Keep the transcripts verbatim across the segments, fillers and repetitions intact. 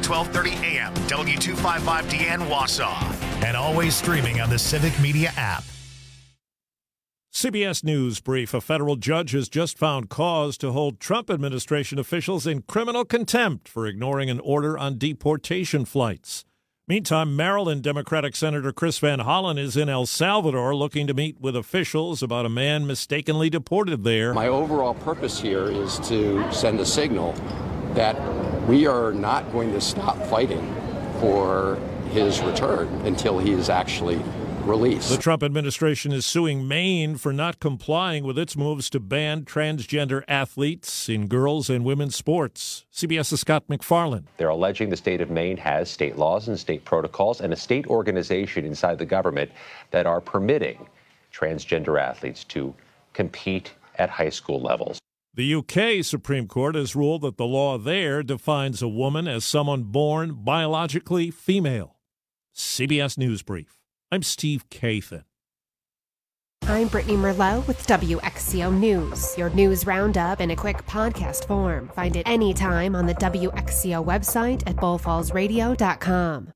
twelve thirty A M, W two fifty-five D N Wausau. And always streaming on the Civic Media app. C B S News brief. A federal judge has just found cause to hold Trump administration officials in criminal contempt for ignoring an order on deportation flights. Meantime, Maryland Democratic Senator Chris Van Hollen is in El Salvador looking to meet with officials about a man mistakenly deported there. My overall purpose here is to send a signal that we are not going to stop fighting for his return until he is actually released. The Trump administration is suing Maine for not complying with its moves to ban transgender athletes in girls' and women's sports. CBS's Scott McFarland. They're alleging the state of Maine has state laws and state protocols and a state organization inside the government that are permitting transgender athletes to compete at high school levels. The U K Supreme Court has ruled that the law there defines a woman as someone born biologically female. C B S News Brief. I'm Steve Kathan. I'm Brittany Merlot with W X C O News, your news roundup in a quick podcast form. Find it anytime on the W X C O website at bull falls radio dot com.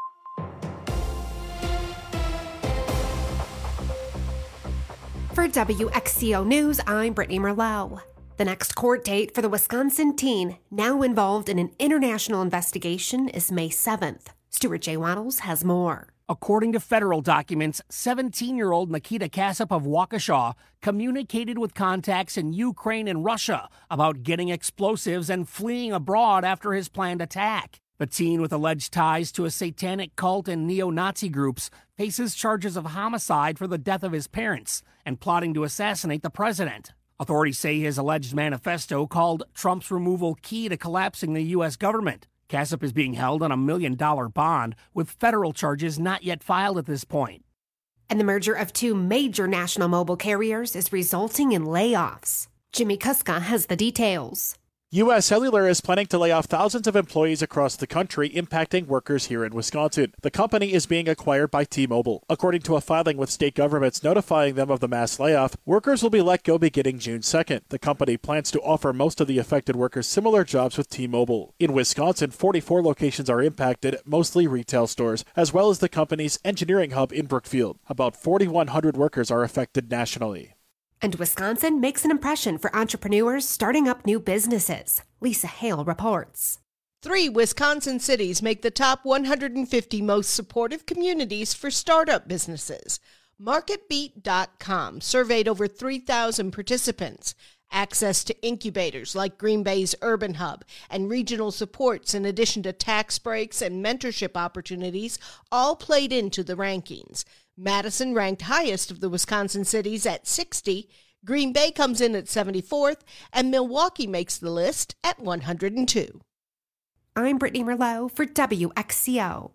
For W X C O News, I'm Brittany Merlot. The next court date for the Wisconsin teen now involved in an international investigation is May seventh. Stuart J. Waddles has more. According to federal documents, seventeen-year-old Nikita Kasap of Waukesha communicated with contacts in Ukraine and Russia about getting explosives and fleeing abroad after his planned attack. The teen, with alleged ties to a satanic cult and neo-Nazi groups, faces charges of homicide for the death of his parents and plotting to assassinate the president. Authorities say his alleged manifesto called Trump's removal key to collapsing the U S government. Kasap is being held on a million-dollar bond, with federal charges not yet filed at this point. And the merger of two major national mobile carriers is resulting in layoffs. Jimmy Kuska has the details. U S Cellular is planning to lay off thousands of employees across the country, impacting workers here in Wisconsin. The company is being acquired by T-Mobile. According to a filing with state governments notifying them of the mass layoff, workers will be let go beginning June second. The company plans to offer most of the affected workers similar jobs with T-Mobile. In Wisconsin, forty-four locations are impacted, mostly retail stores, as well as the company's engineering hub in Brookfield. About forty-one hundred workers are affected nationally. And Wisconsin makes an impression for entrepreneurs starting up new businesses. Lisa Hale reports. Three Wisconsin cities make the top one hundred fifty most supportive communities for startup businesses. MarketBeat dot com surveyed over three thousand participants. Access to incubators like Green Bay's Urban Hub and regional supports, in addition to tax breaks and mentorship opportunities, all played into the rankings. Madison ranked highest of the Wisconsin cities at sixty, Green Bay comes in at seventy-fourth, and Milwaukee makes the list at one hundred two. I'm Brittany Merlot for W X C O.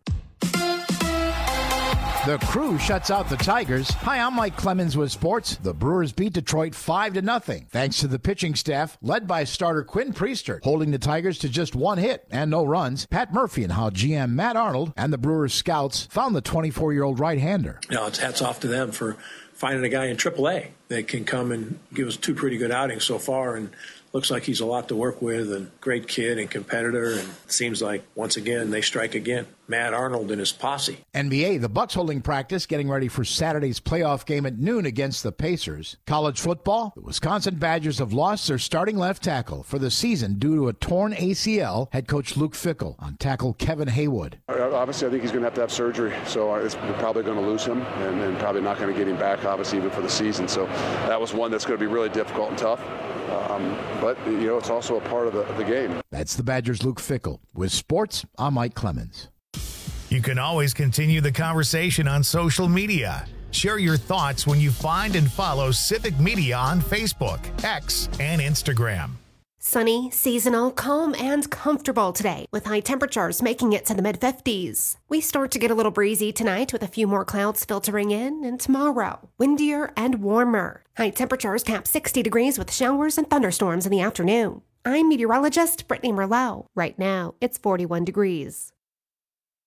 The Crew shuts out the Tigers. Hi, I'm Mike Clemens with sports. The Brewers beat Detroit five to nothing, thanks to the pitching staff led by starter Quinn Priester, holding the Tigers to just one hit and no runs. Pat Murphy and how G M Matt Arnold and the Brewers scouts found the twenty-four-year-old right-hander. You know, it's hats off to them for finding a guy in triple A that can come and give us two pretty good outings so far, and looks like he's a lot to work with, and great kid and competitor, and it seems like, once again, they strike again. Matt Arnold and his posse. N B A, the Bucks holding practice, getting ready for Saturday's playoff game at noon against the Pacers. College football, the Wisconsin Badgers have lost their starting left tackle for the season due to a torn A C L. Head coach Luke Fickell on tackle Kevin Haywood. Obviously, I think he's going to have to have surgery, so it's, we're probably going to lose him, and, and probably not going to get him back, obviously, even for the season. So that was one that's going to be really difficult and tough. Um, but, you know, it's also a part of the, of the game. That's the Badgers' Luke Fickell. With sports, I'm Mike Clemens. You can always continue the conversation on social media. Share your thoughts when you find and follow Civic Media on Facebook, X, and Instagram. Sunny, seasonal, calm, and comfortable today, with high temperatures making it to the mid-fifties. We start to get a little breezy tonight with a few more clouds filtering in, and tomorrow, windier and warmer. High temperatures cap sixty degrees with showers and thunderstorms in the afternoon. I'm meteorologist Brittany Merlot. Right now, it's forty-one degrees.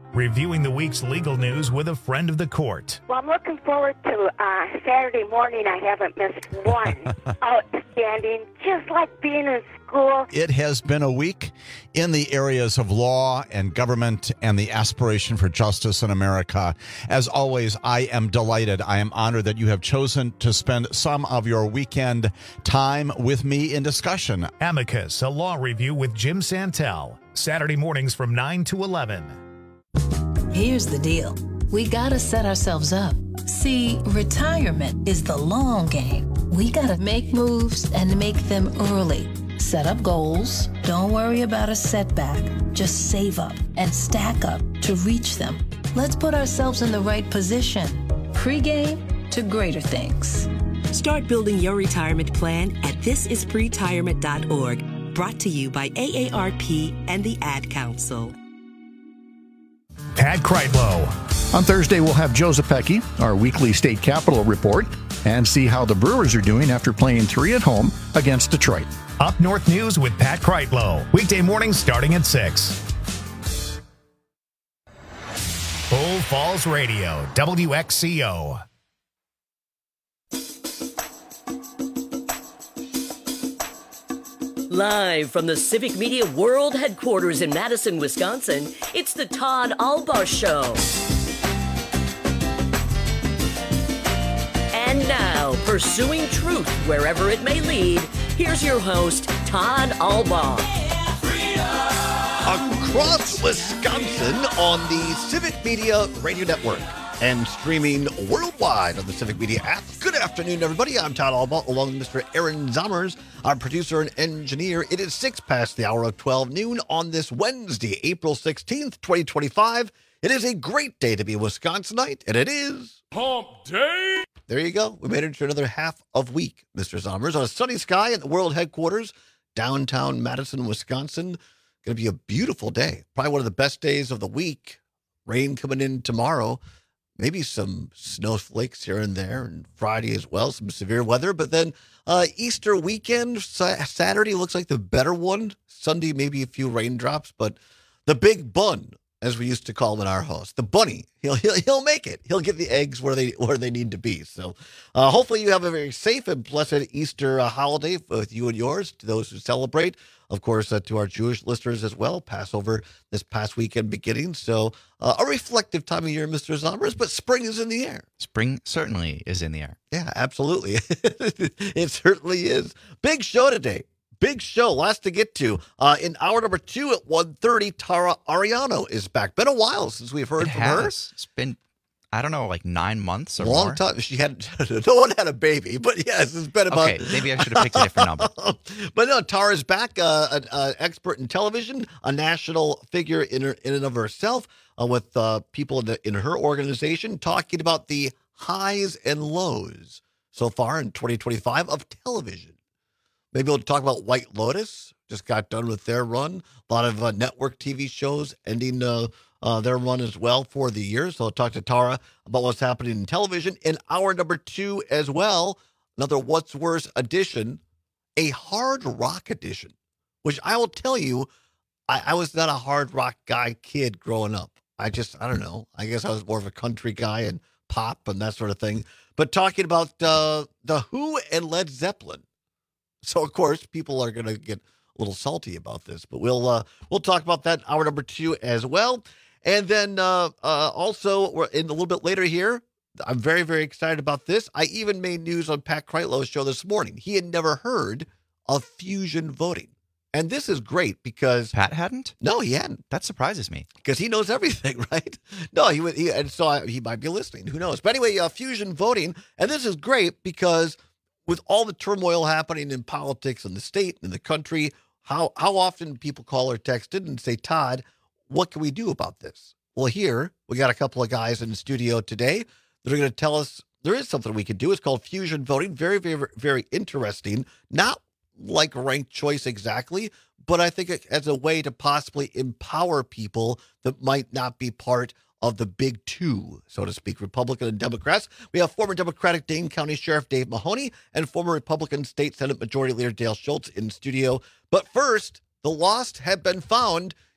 Reviewing the week's legal news with a friend of the court. Well, I'm looking forward to uh, Saturday morning. I haven't missed one. Outstanding, just like being in school. It has been a week in the areas of law and government and the aspiration for justice in America. As always, I am delighted. I am honored that you have chosen to spend some of your weekend time with me in discussion. Amicus, a law review with Jim Santel. Saturday mornings from nine to eleven. Here's the deal. We gotta set ourselves up. See, retirement is the long game. We gotta make moves and make them early. Set up goals. Don't worry about a setback. Just save up and stack up to reach them. Let's put ourselves in the right position. Pre-game to greater things. Start building your retirement plan at this is pretirement dot org. Brought to you by A A R P and the Ad Council. Pat Kreitlow. On Thursday, we'll have Joe Zepecki, our weekly state capitol report, and see how the Brewers are doing after playing three at home against Detroit. Up North News with Pat Kreitlow. Weekday mornings starting at six. Bull Falls Radio, W X C O. Live from the Civic Media World Headquarters in Madison, Wisconsin, it's the Todd Albaugh Show. And now, pursuing truth wherever it may lead, here's your host, Todd Albaugh. Across Wisconsin on the Civic Media Radio Network and streaming worldwide on the Civic Media app. Good afternoon, everybody. I'm Todd Albaugh, along with Mister Aaron Zommers, our producer and engineer. It is six past the hour of twelve noon on this Wednesday, April sixteenth, twenty twenty-five. It is a great day to be a Wisconsinite, and it is Hump Day. There you go. We made it to another half of week, Mister Zommers, on a sunny sky at the world headquarters, downtown Madison, Wisconsin. Going to be a beautiful day. Probably one of the best days of the week. Rain coming in tomorrow. Maybe some snowflakes here and there, and Friday as well, some severe weather. But then uh, Easter weekend, sa- Saturday looks like the better one. Sunday, maybe a few raindrops. But the big bun, as we used to call him in our house, the bunny, he'll he'll he'll make it. He'll get the eggs where they where they need to be. So uh, hopefully you have a very safe and blessed Easter uh, holiday with you and yours, to those who celebrate. Of course, uh, to our Jewish listeners as well, Passover this past weekend beginning. So uh, a reflective time of year, Mister Zommers, but spring is in the air. Spring certainly is in the air. Yeah, absolutely. It certainly is. Big show today. Big show. Lots to get to. Uh, in hour number two at one thirty, Tara Ariano is back. Been a while since we've heard it from has. her. It's been, I don't know, like nine months or Long more. time. She had no one had a baby, but yes, it's been about. Okay, maybe I should have picked a different number. But no, Tara's back, uh, an uh, expert in television, a national figure in her, in and of herself, uh, with uh, people in, the, in her organization talking about the highs and lows so far in twenty twenty-five of television. Maybe we'll talk about White Lotus. Just got done with their run. A lot of uh, network T V shows ending uh, uh, their run as well for the year. So I'll talk to Tara about what's happening in television. In hour number two as well, another What's Worse edition, a hard rock edition, which I will tell you, I, I was not a hard rock guy kid growing up. I just, I don't know. I guess I was more of a country guy and pop and that sort of thing. But talking about uh, The Who and Led Zeppelin. So, of course, people are going to get a little salty about this, but we'll uh, we'll talk about that in hour number two as well. And then uh, uh, also, we're in a little bit later here, I'm very, very excited about this. I even made news on Pat Kreitlow's show this morning. He had never heard of fusion voting. And this is great because Pat hadn't? No, he hadn't. That surprises me. Because he knows everything, right? No, he would, he, and so I, he might be listening. Who knows? But anyway, uh, fusion voting. And this is great because with all the turmoil happening in politics in the state and the country, how how often people call or text in and say, Todd, what can we do about this? Well, here we got a couple of guys in the studio today that are going to tell us there is something we can do. It's called fusion voting. Very, very, very interesting. Not like ranked choice exactly, but I think it as a way to possibly empower people that might not be part of the big two, so to speak, Republican and Democrats. We have former Democratic Dane County Sheriff Dave Mahoney and former Republican State Senate Majority Leader Dale Schultz in studio. But first, the lost have been found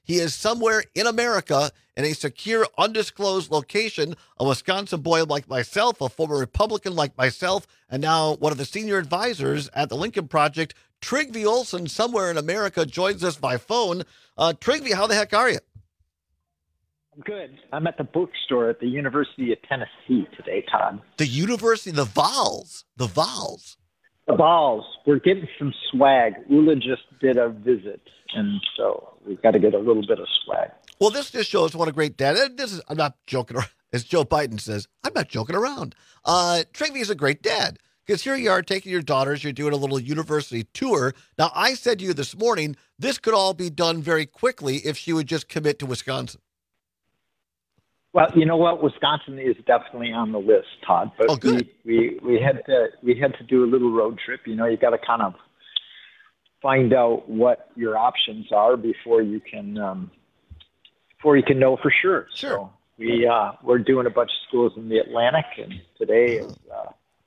He is somewhere in America in a secure, undisclosed location, a Wisconsin boy like myself, a former Republican like myself, and now one of the senior advisors at the Lincoln Project, Trygve Olsen, somewhere in America, joins us by phone. Uh, Trygve, how the heck are you? I'm good. I'm at the bookstore at the University of Tennessee today, Todd. The University, the Vols, the Vols. The Vols. We're getting some swag. Ula just did a visit, and so we've got to get a little bit of swag. Well, this just shows what a great dad. And this is, I'm not joking around. As Joe Biden says, I'm not joking around. Uh, Trygve is a great dad because here you are taking your daughters. You're doing a little university tour. Now, I said to you this morning, this could all be done very quickly if she would just commit to Wisconsin. Well, you know what? Wisconsin is definitely on the list, Todd. But oh, good. We, we, we had to we had to do a little road trip. You know, you got to kind of find out what your options are before you can um, before you can know for sure. Sure. So we uh, we're doing a bunch of schools in the Atlantic, and today is, uh,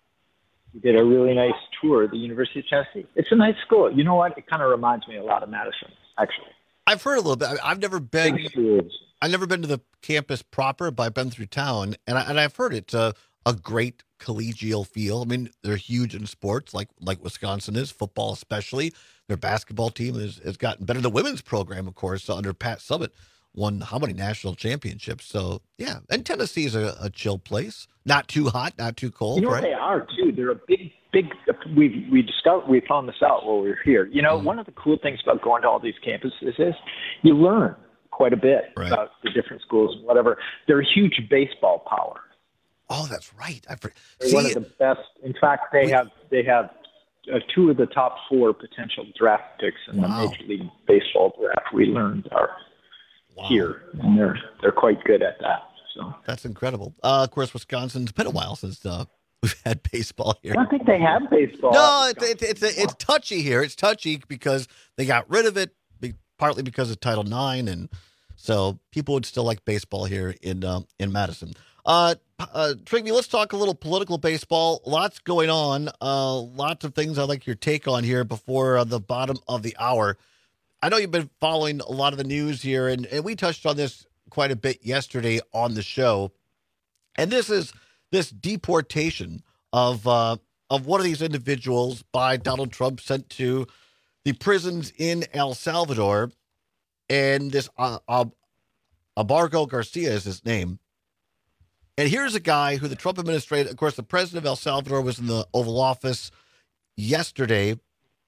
we did a really nice tour at the University of Tennessee. It's a nice school. You know what? It kind of reminds me a lot of Madison, actually. I've heard a little bit. I've never been. I've never been to the campus proper, but I've been through town, and I, and I've heard it's a a great collegial feel. I mean, they're huge in sports, like like Wisconsin is, football especially. Their basketball team has, has gotten better. The women's program, of course, under Pat Summitt, won how many national championships? So yeah, and Tennessee is a, a chill place, not too hot, not too cold. You know right? They are too. They're a big, big. We we discovered we found this out while we were here. You know, mm. one of the cool things about going to all these campuses is you learn quite a bit right. about the different schools and whatever. They're a huge baseball power. Oh, that's right. I forget. They're See, one of the best. In fact, they we, have they have uh, two of the top four potential draft picks in wow. the Major League Baseball draft. We learned are wow. here, and they're they're quite good at that. So that's incredible. Uh, of course, Wisconsin's been a while since uh, we've had baseball here. I don't think they have baseball. No, it's it's it's, it's, it's touchy here. It's touchy because they got rid of it, partly because of Title nine, and so people would still like baseball here in um, in Madison. Uh, uh, Trygve, let's talk a little political baseball. Lots going on. Uh, lots of things I'd like your take on here before uh, the bottom of the hour. I know you've been following a lot of the news here, and, and we touched on this quite a bit yesterday on the show. And this is this deportation of uh, of one of these individuals by Donald Trump sent to the prisons in El Salvador. And this uh, uh, Abargo Garcia is his name. And here's a guy who the Trump administration, of course, the president of El Salvador was in the Oval Office yesterday.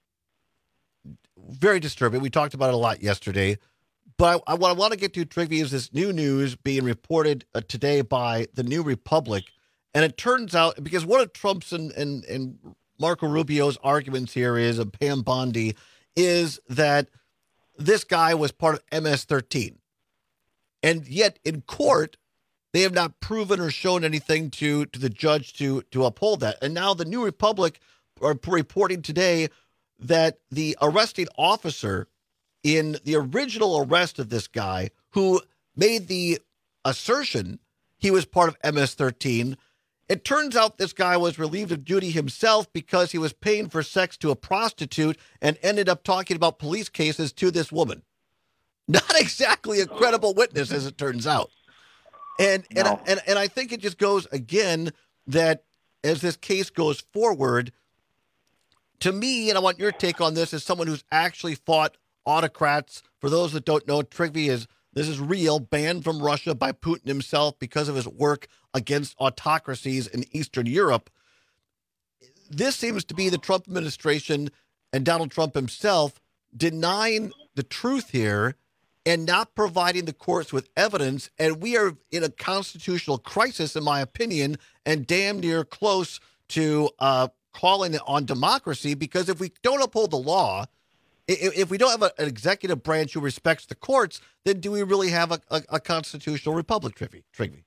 Very disturbing. We talked about it a lot yesterday. But I, what I want to get to, Trygve, is this new news being reported uh, today by the New Republic. And it turns out, because one of Trump's and, and, and Marco Rubio's arguments here is, and Pam Bondi, is that this guy was part of M S thirteen. And yet in court, they have not proven or shown anything to, to the judge to, to uphold that. And now the New Republic are reporting today that the arresting officer in the original arrest of this guy, who made the assertion he was part of M S thirteen, it turns out this guy was relieved of duty himself because he was paying for sex to a prostitute and ended up talking about police cases to this woman. Not exactly a credible witness, as it turns out. And no. and, and and I think it just goes again that as this case goes forward, to me, and I want your take on this as someone who's actually fought autocrats. For those that don't know, Trygve is this is real, banned from Russia by Putin himself because of his work against autocracies in Eastern Europe. This seems to be the Trump administration and Donald Trump himself denying the truth here and not providing the courts with evidence. And we are in a constitutional crisis, in my opinion, and damn near close to uh, calling it on democracy, because if we don't uphold the law, if we don't have an executive branch who respects the courts, then do we really have a, a, a constitutional republic, Trygve?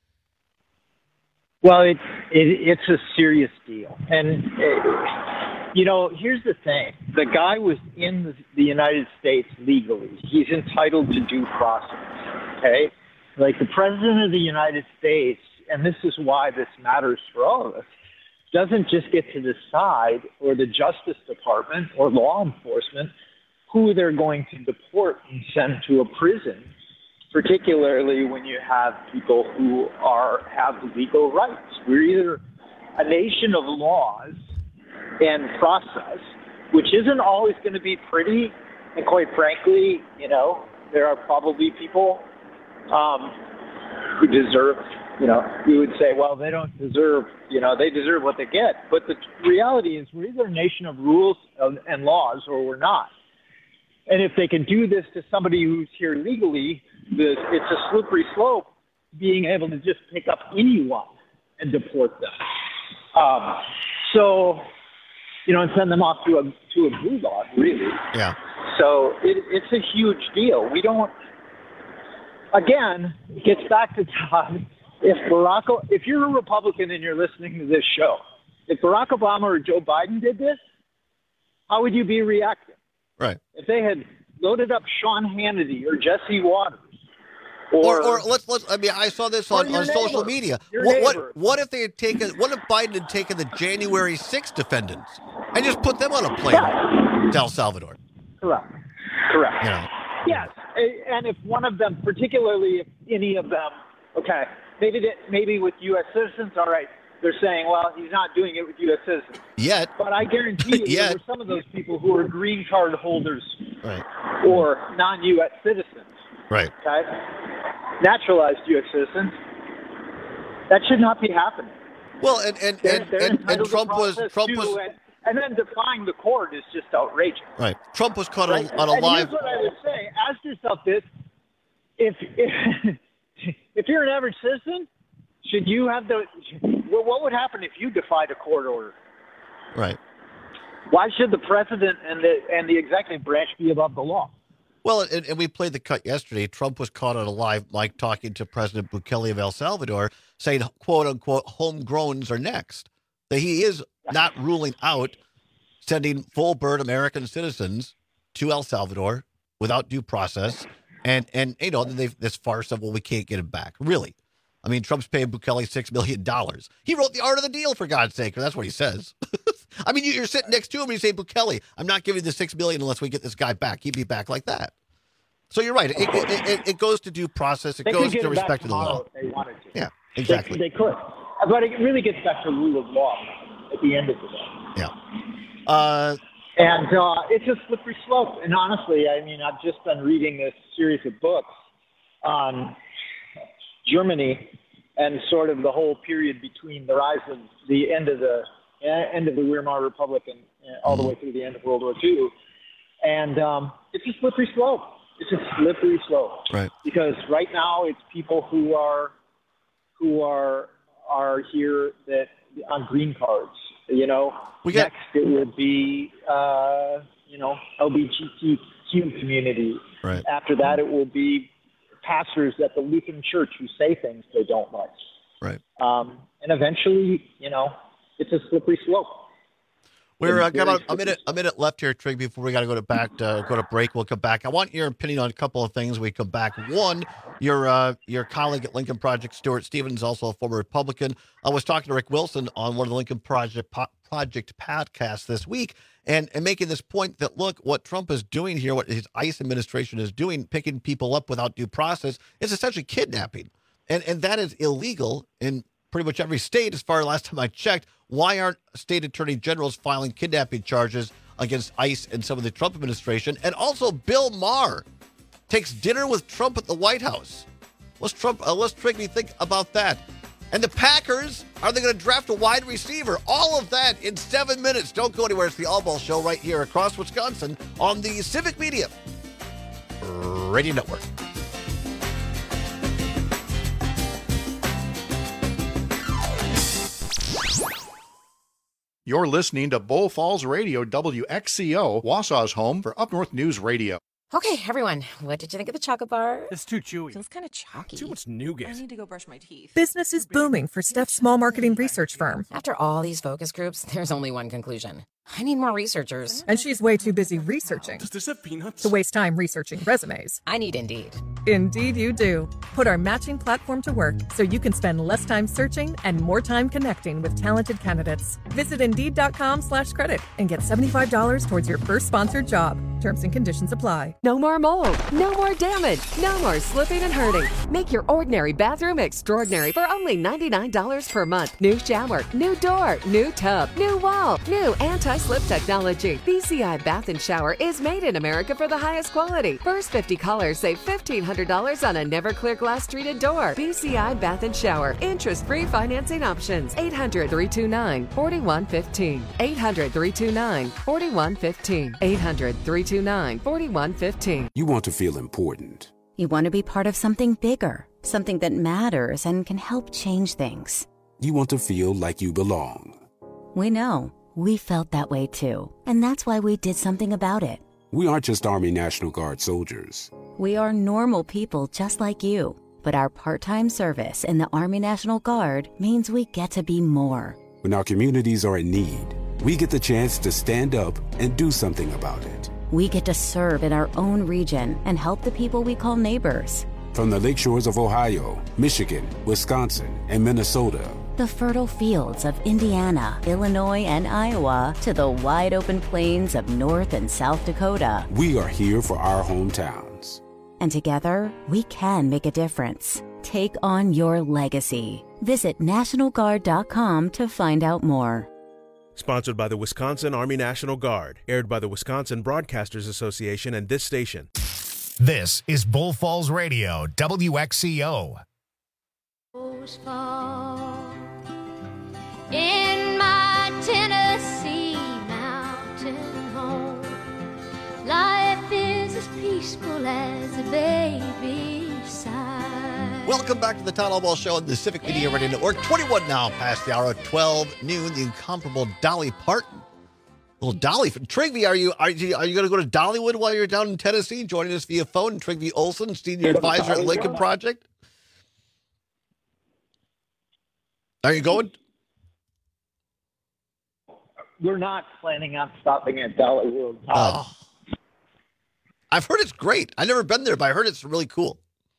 Well, it, it, it's a serious deal. And, uh, you know, here's the thing. The guy was in the, the United States legally. He's entitled to due process, okay? Like the president of the United States, and this is why this matters for all of us, doesn't just get to decide, or the Justice Department or law enforcement who they're going to deport and send to a prison, particularly when you have people who are have legal rights. We're either a nation of laws and process, which isn't always going to be pretty, and quite frankly, you know, there are probably people um, who deserve, you know, we would say, well, they don't deserve, you know, they deserve what they get. But the reality is we're either a nation of rules and laws or we're not. And if they can do this to somebody who's here legally, the, it's a slippery slope being able to just pick up anyone and deport them. Um, so, you know, and send them off to a to a gulag, really. Yeah. So it, it's a huge deal. We don't. Again, it gets back to Todd. If Barack, if you're a Republican and you're listening to this show, if Barack Obama or Joe Biden did this, how would you be reacting? Right. If they had loaded up Sean Hannity or Jesse Waters, or, or, or let's let's. I mean, I saw this on, on social neighbor, media. your What, what neighbor. what if they had taken? What if Biden had taken the January sixth defendants and just put them on a plane to El Salvador? Correct. Correct. You know. Yes, and if one of them, particularly if any of them, okay, maybe that, maybe with U S citizens, all right, they're saying, well, he's not doing it with U S citizens. Yet. But I guarantee you Yet. there were some of those people who are green card holders Right. or non-U S citizens, Right. okay, naturalized U S citizens. That should not be happening. Well, and and They're- and, they're and, and entitled to Trump was process Trump too, was and, and then defying the court is just outrageous. right. Trump was caught Right? on, on a and live. here's what I would say: ask yourself this: if if if you're an average citizen, should you have the? Well, what would happen if you defied a court order? Right. Why should the president and the and the executive branch be above the law? Well, and, and we played the cut yesterday. Trump was caught on a live mic talking to President Bukele of El Salvador, saying, "quote unquote," homegrowns are next. That he is not ruling out sending full-bird American citizens to El Salvador without due process, and and you know they've this farce of, well, we can't get him back. Really, I mean, Trump's paying Bukele six million dollars. He wrote the art of the deal, for God's sake, or that's what he says. I mean, you're sitting next to him and you say, Bukele, I'm not giving you the six million dollars unless we get this guy back. He'd be back like that. So you're right. It, it, it, it goes to due process. It They goes could get to him back respect to the tomorrow law. if they wanted to. Yeah, exactly. They, they could, but it really gets back to rule of law at the end of the day. Yeah. Uh, And uh, it's a slippery slope. And honestly, I mean, I've just been reading this series of books on Germany and sort of the whole period between the rise of the end of the end of the Weimar Republic and uh, all the way through the end of World War Two. And um, it's a slippery slope. It's a slippery slope. Right. Because right now it's people who are who are are here that on green cards. You know, we got, next it would be uh, you know L G B T Q community. Right. After that, it will be pastors at the Lutheran Church who say things they don't like. Right. Um, and eventually, you know, it's a slippery slope. We're uh, got about a minute a minute left here, Trig, before we got to go to back to go to break. We'll come back. I want your opinion on a couple of things. We come back. One, your uh, your colleague at Lincoln Project, Stuart Stevens, also a former Republican. I was talking to Rick Wilson on one of the Lincoln Project po- Project podcasts this week, and and making this point that look, what Trump is doing here, what his ICE administration is doing, picking people up without due process, is essentially kidnapping, and and that is illegal in pretty much every state. As far as last time I checked. Why aren't state attorney generals filing kidnapping charges against ICE and some of the Trump administration? And also, Bill Maher takes dinner with Trump at the White House. What's Trump? Uh, let's Trigney think about that. And the Packers, are they going to draft a wide receiver? All of that in seven minutes. Don't go anywhere. It's the All Ball Show right here across Wisconsin on the Civic Media Radio Network. You're listening to Bull Falls Radio, W X C O, Wausau's home for Up North News Radio. Okay, everyone, what did you think of the chocolate bar? It's too chewy. Feels kind of chalky. Too much nougat. I need to go brush my teeth. Business is booming for Steph's small marketing research firm. After all these focus groups, there's only one conclusion. I need more researchers. And she's way too busy researching Does this have peanuts? to waste time researching resumes. I need Indeed. Indeed you do. Put our matching platform to work so you can spend less time searching and more time connecting with talented candidates. Visit Indeed.com slash credit and get seventy-five dollars towards your first sponsored job. Terms and conditions apply. No more mold, no more damage, no more slipping and hurting. Make your ordinary bathroom extraordinary for only ninety-nine dollars per month. New shower, new door, new tub, new wall, new anti-slip technology. B C I Bath and Shower is made in America for the highest quality. First fifty callers save fifteen hundred dollars on a never clear glass treated door. B C I Bath and Shower. Interest-free financing options. eight hundred, three two nine, four one one five. eight hundred, three two nine, four one one five. eight hundred, three two nine, four one one five. You want to feel important. You want to be part of something bigger, something that matters and can help change things. You want to feel like you belong. We know. We felt that way too. And that's why we did something about it. We aren't just Army National Guard soldiers. We are normal people just like you. But our part-time service in the Army National Guard means we get to be more. When our communities are in need, we get the chance to stand up and do something about it. We get to serve in our own region and help the people we call neighbors. From the lakeshores of Ohio, Michigan, Wisconsin, and Minnesota, the fertile fields of Indiana, Illinois, and Iowa, to the wide open plains of North and South Dakota. We are here for our hometowns. And together, we can make a difference. Take on your legacy. Visit National Guard dot com to find out more. Sponsored by the Wisconsin Army National Guard. Aired by the Wisconsin Broadcasters Association and this station. This is Bull Falls Radio, W X C O. In my Tennessee mountain home, life is as peaceful as a baby's sigh. Welcome back to the Todd Albaugh Show on the Civic Media Radio Network. twenty-one now past the hour of twelve noon. The incomparable Dolly Parton. Little Dolly. Trigby, are you are you, are you going to go to Dollywood while you're down in Tennessee? Joining us via phone, Trigby Olson, Senior Advisor at Lincoln Project. Are you going? We're not planning on stopping at Dollywood. Oh. I've heard it's great. I've never been there, but I heard it's really cool.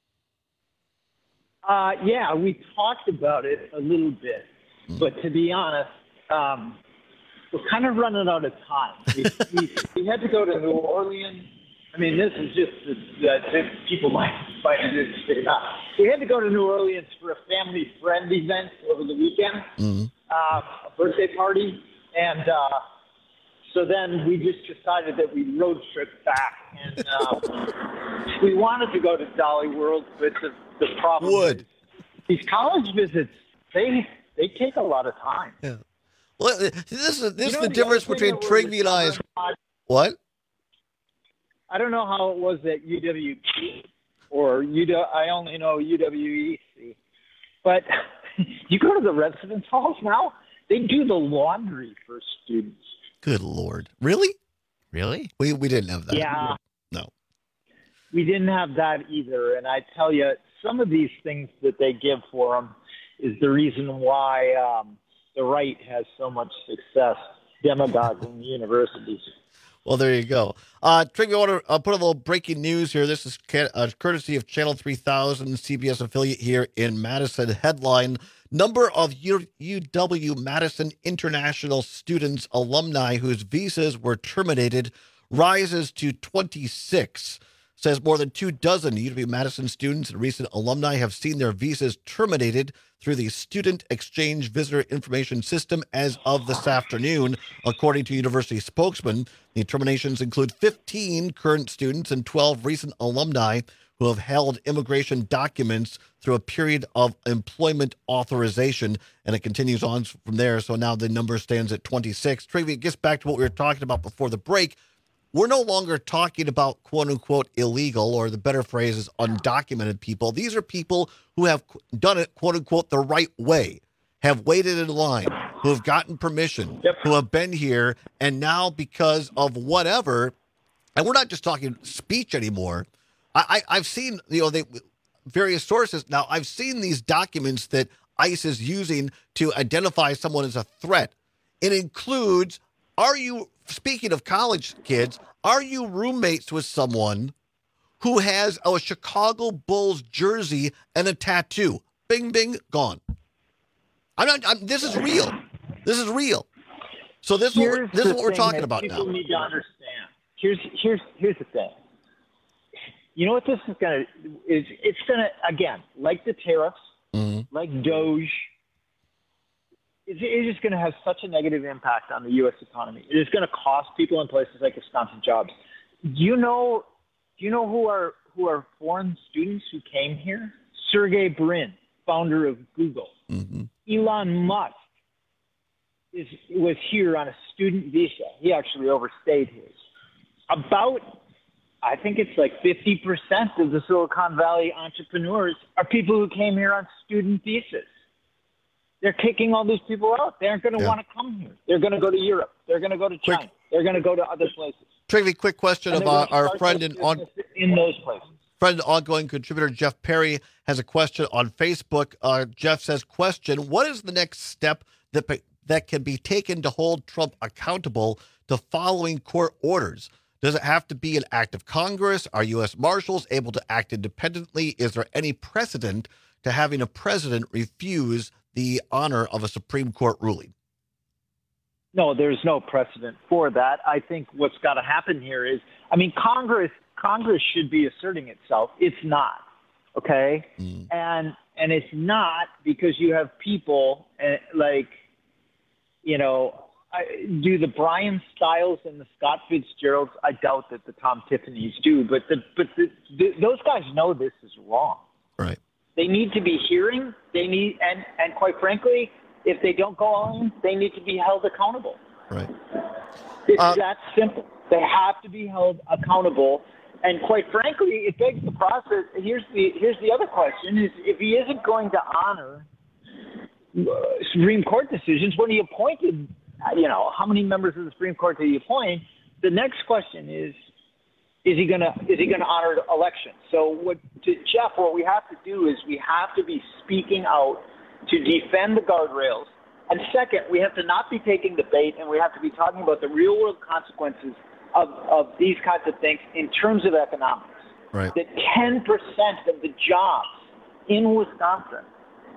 Uh, yeah, we talked about it a little bit, mm. but to be honest, um, we're kind of running out of time. We, we, we had to go to New Orleans. I mean, this is just uh, people might find it interesting. Uh, we had to go to New Orleans for a family friend event over the weekend, mm-hmm. uh, a birthday party, and uh, so then we just decided that we'd road trip back, and uh, we wanted to go to Dolly World, but the, the problem Would. is these college visits, they they take a lot of time. Yeah. Well, this is this You know, is the the difference other between thing that was Trigby and I. Is, what? I don't know how it was at U W P or U W. I only know U W E C. But you go to the residence halls now, they do the laundry for students. Good Lord. Really? Really? We we didn't have that. Yeah. No. We didn't have that either. And I tell you, some of these things that they give for them is the reason why um, the right has so much success demagoguing universities. Well, there you go. Uh, Trigby, I want to uh, put a little breaking news here. This is ca- uh, courtesy of Channel three thousand, C B S affiliate here in Madison. Headline, number of U- UW-Madison international students, alumni whose visas were terminated rises to twenty-six. Says more than two dozen U W-Madison students and recent alumni have seen their visas terminated through the Student Exchange Visitor Information System as of this afternoon, according to university spokesman. The terminations include fifteen current students and twelve recent alumni who have held immigration documents through a period of employment authorization, and it continues on from there. So now the number stands at twenty-six. Trigby, it gets back to what we were talking about before the break. We're no longer talking about quote-unquote illegal, or the better phrase is undocumented people. These are people who have done it quote-unquote the right way, have waited in line, who have gotten permission, yep. who have been here, and now because of whatever, and we're not just talking speech anymore. I, I, I've seen, you know, they, various sources. Now, I've seen these documents that ICE is using to identify someone as a threat. It includes Are you, speaking of college kids, are you roommates with someone who has a Chicago Bulls jersey and a tattoo? Bing, bing, gone. I'm not. I'm, this is real. This is real. So this is what we're, this is what we're talking about now. People need to understand. Here's here's here's the thing. You know what this is gonna is? It's gonna again, like the tariffs, mm-hmm. like Doge. It's, it's just gonna have such a negative impact on the U S economy. It is gonna cost people in places like Wisconsin jobs. Do you know? Do you know who are who are foreign students who came here? Sergey Brin, founder of Google. Mm-hmm. Elon Musk is was here on a student visa. He actually overstayed his. About, I think it's like fifty percent of the Silicon Valley entrepreneurs are people who came here on student visas. They're kicking all these people out. They aren't going to Yeah. want to come here. They're going to go to Europe. They're going to go to China. Quick. They're going to go to other places. Trivy, quick question And they're about gonna our start friend their and on business in those places. friend, ongoing contributor Jeff Perry has a question on Facebook. Uh, Jeff says, "Question: What is the next step that pe- that can be taken to hold Trump accountable to following court orders? Does it have to be an act of Congress? Are U S Marshals able to act independently? Is there any precedent to having a president refuse the honor of a Supreme Court ruling?" No, there's no precedent for that. I think what's got to happen here is, I mean, Congress Congress should be asserting itself. It's not, okay? Mm. And and it's not because you have people uh, like, you know, I, do the Brian Stiles and the Scott Fitzgeralds? I doubt that the Tom Tiffanys do, but the but the, the, those guys know this is wrong. Right. They need to be hearing. They need, and and quite frankly, if they don't go on, they need to be held accountable. Right. It's Uh, that simple. They have to be held accountable. And quite frankly, it begs the process. Here's the here's the other question: is if he isn't going to honor uh, Supreme Court decisions when he appointed, you know, how many members of the Supreme Court did he appoint? The next question is: Is he gonna is he gonna honor elections? So what, to Jeff, what we have to do is we have to be speaking out to defend the guardrails. And second, we have to not be taking the bait, and we have to be talking about the real world consequences of, of these kinds of things in terms of economics. Right. That ten percent of the jobs in Wisconsin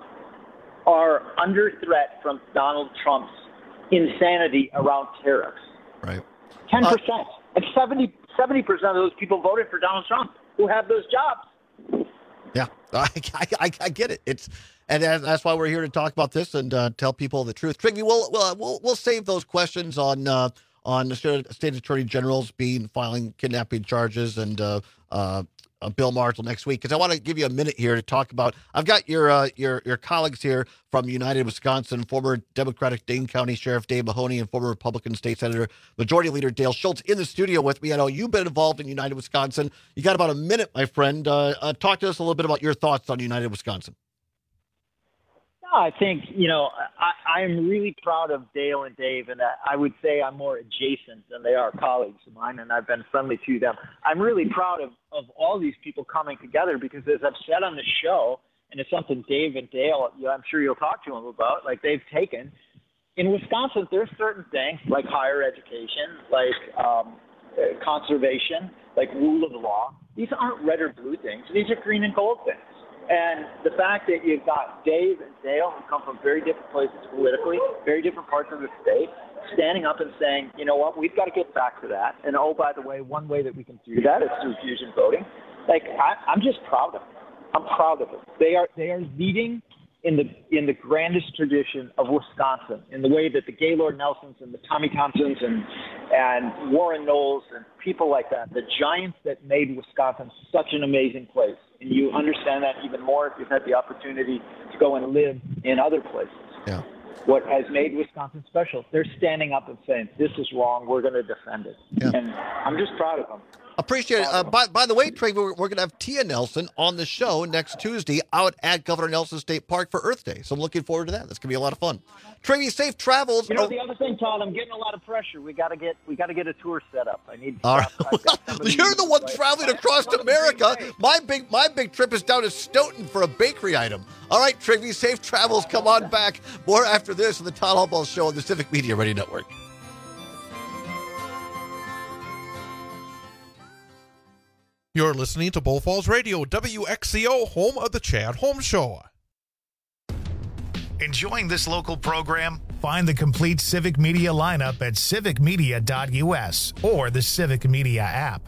are under threat from Donald Trump's insanity around tariffs. Right. ten percent. And seventy, seventy percent of those people voted for Donald Trump who have those jobs. Yeah, I, I, I get it. It's and that's why we're here to talk about this and uh, tell people the truth. Trigby, we'll we'll we'll, we'll save those questions on uh, on the state, state attorney general's being filing kidnapping charges and uh, uh, uh, Bill Marshall next week, because I want to give you a minute here to talk about. I've got your uh, your your colleagues here from United Wisconsin, former Democratic Dane County Sheriff Dave Mahoney and former Republican State Senator Majority Leader Dale Schultz in the studio with me. I know you've been involved in United Wisconsin. You got about a minute, my friend. Uh, uh, talk to us a little bit about your thoughts on United Wisconsin. No, I think, you know, I, I'm really proud of Dale and Dave, and I would say I'm more adjacent than they are colleagues of mine, and I've been friendly to them. I'm really proud of, of all these people coming together because, as I've said on the show, and it's something Dave and Dale, I'm sure you'll talk to them about, like they've taken. In Wisconsin, there's certain things like higher education, like um, conservation, like rule of law. These aren't red or blue things. These are green and gold things. And the fact that you've got Dave and Dale, who come from very different places politically, very different parts of the state, standing up and saying, you know what, we've got to get back to that. And oh, by the way, one way that we can do that is through fusion voting. Like, I, I'm just proud of them. I'm proud of them. They are they are leading in the in the grandest tradition of Wisconsin, in the way that the Gaylord Nelsons and the Tommy Thompsons and and Warren Knowles and people like that, the giants that made Wisconsin such an amazing place. And you understand that even more if you've had the opportunity to go and live in other places. Yeah. What has made Wisconsin special? They're standing up and saying, this is wrong, we're going to defend it. Yeah. And I'm just proud of them. Appreciate it. Uh, by, by the way, Trey, we're, we're going to have Tia Nelson on the show next Tuesday out at Governor Nelson State Park for Earth Day. So I'm looking forward to that. That's going to be a lot of fun. Trey, safe travels. You know, oh. the other thing, Todd, I'm getting a lot of pressure. We got to get we got to get a tour set up. I need. All right. You're the one traveling across America. My big my big trip is down to Stoughton for a bakery item. All right, Trigby, safe travels. Come on back. More after this on the Todd Albaugh Show on the Civic Media Radio Network. You're listening to Bull Falls Radio, W X C O, home of the Chad Holmes Show. Enjoying this local program? Find the complete Civic Media lineup at civic media dot u s or the Civic Media app.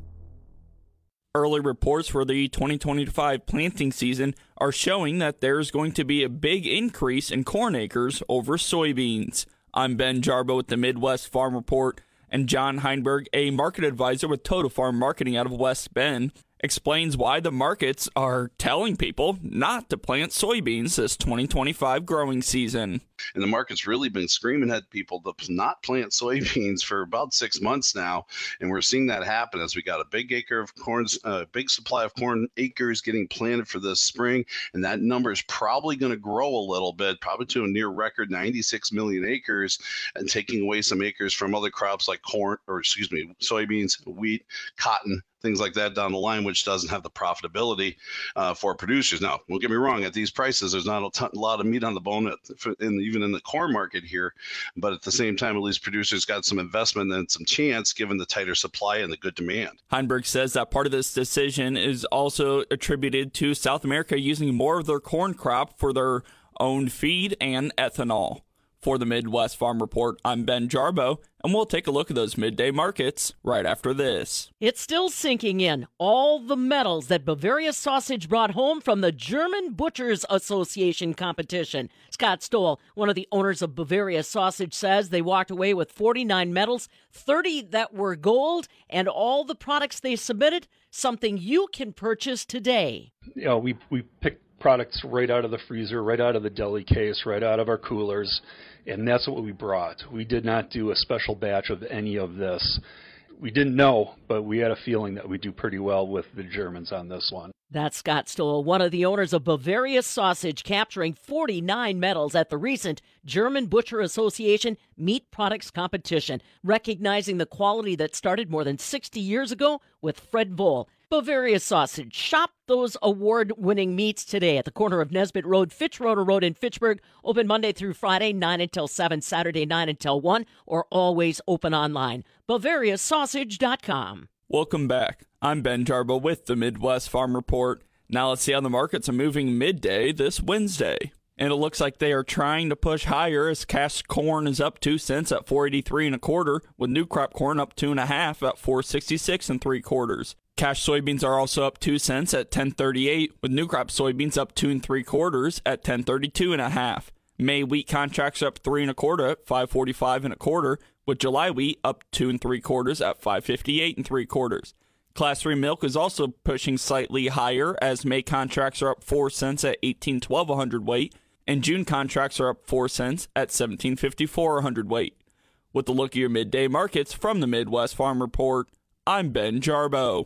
Early reports for the twenty twenty-five planting season are showing that there's going to be a big increase in corn acres over soybeans. I'm Ben Jarbo with the Midwest Farm Report, and John Heinberg, a market advisor with Total Farm Marketing out of West Bend, explains why the markets are telling people not to plant soybeans this twenty twenty-five growing season. And the market's really been screaming at people to not plant soybeans for about six months now. And we're seeing that happen as we got a big acre of corn, a uh, big supply of corn acres getting planted for this spring. And that number is probably going to grow a little bit, probably to a near record ninety-six million acres, and taking away some acres from other crops like corn, or excuse me, soybeans, wheat, cotton, things like that down the line, which doesn't have the profitability uh, for producers. Now, don't get me wrong, at these prices, there's not a, ton, a lot of meat on the bone, at, in, even in the corn market here. But at the same time, at least producers got some investment and some chance given the tighter supply and the good demand. Heinberg says that part of this decision is also attributed to South America using more of their corn crop for their own feed and ethanol. For the Midwest Farm Report, I'm Ben Jarbo, and we'll take a look at those midday markets right after this. It's still sinking in. All the medals that Bavaria Sausage brought home from the German Butchers Association competition. Scott Stoll, one of the owners of Bavaria Sausage, says they walked away with forty-nine medals, thirty that were gold, and all the products they submitted, something you can purchase today. You know, we, we picked products right out of the freezer, right out of the deli case, right out of our coolers, and that's what we brought. We did not do a special batch of any of this. We didn't know, but we had a feeling that we'd do pretty well with the Germans on this one. That's Scott Stoll, one of the owners of Bavaria Sausage, capturing forty-nine medals at the recent German Butcher Association Meat Products Competition, recognizing the quality that started more than sixty years ago with Fred Voll. Bavaria Sausage. Shop those award-winning meats today at the corner of Nesbitt Road, Fitzroder Road in Fitchburg. Open Monday through Friday, nine until seven, Saturday, nine until one, or always open online. Bavaria Sausage dot com. Welcome back. I'm Ben Jarbo with the Midwest Farm Report. Now let's see how the markets are moving midday this Wednesday. And it looks like they are trying to push higher as cash corn is up two cents at four eighty-three and a quarter, with new crop corn up two and a half at four sixty-six and three quarters. Cash soybeans are also up two cents at ten thirty-eight, with new crop soybeans up two and three quarters at ten thirty-two and a half. May wheat contracts up three and a quarter at five forty-five and a quarter, with July wheat up two and three quarters at five fifty-eight and three quarters. Class three milk is also pushing slightly higher as May contracts are up four cents at eighteen twelve a hundredweight, and June contracts are up four cents at seventeen fifty-four a hundredweight. With the look at your midday markets from the Midwest Farm Report, I'm Ben Jarbo.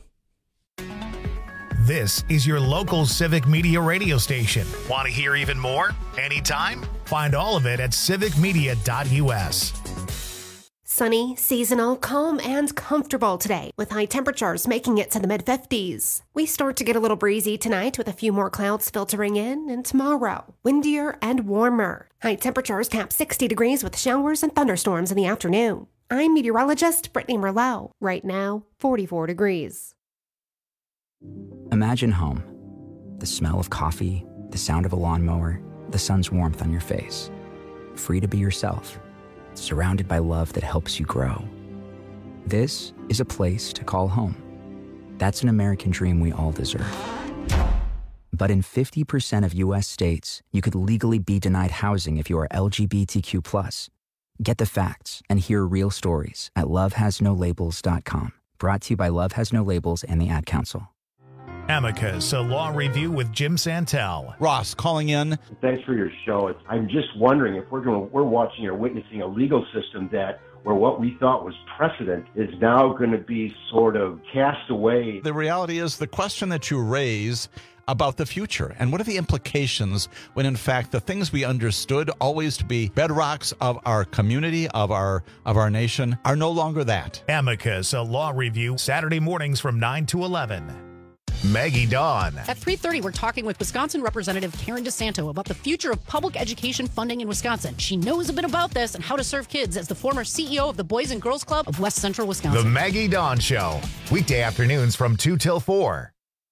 This is your local Civic Media radio station. Want to hear even more? Anytime? Find all of it at civic media dot u s. Sunny, seasonal, calm, and comfortable today, with high temperatures making it to the mid fifties. We start to get a little breezy tonight with a few more clouds filtering in, and tomorrow, windier and warmer. High temperatures cap sixty degrees with showers and thunderstorms in the afternoon. I'm meteorologist Brittany Merlot. Right now, forty-four degrees. Imagine home. The smell of coffee, the sound of a lawnmower, the sun's warmth on your face. Free to be yourself, surrounded by love that helps you grow. This is a place to call home. That's an American dream we all deserve. But in fifty percent of U S states, you could legally be denied housing if you are L G B T Q plus. Get the facts and hear real stories at love has no labels dot com. Brought to you by Love Has No Labels and the Ad Council. Amicus, a law review with Jim Santel. Ross calling in. Thanks for your show. I'm just wondering if we're going to, we're watching or witnessing a legal system that where what we thought was precedent is now going to be sort of cast away. The reality is the question that you raise about the future and what are the implications when in fact the things we understood always to be bedrocks of our community, of our of our nation, are no longer that. Amicus, a law review, Saturday mornings from nine to eleven. Maggie Dawn. At three thirty, we're talking with Wisconsin Representative Karen DeSanto about the future of public education funding in Wisconsin. She knows a bit about this and how to serve kids as the former C E O of the Boys and Girls Club of West Central Wisconsin. The Maggie Dawn Show. Weekday afternoons from two till four.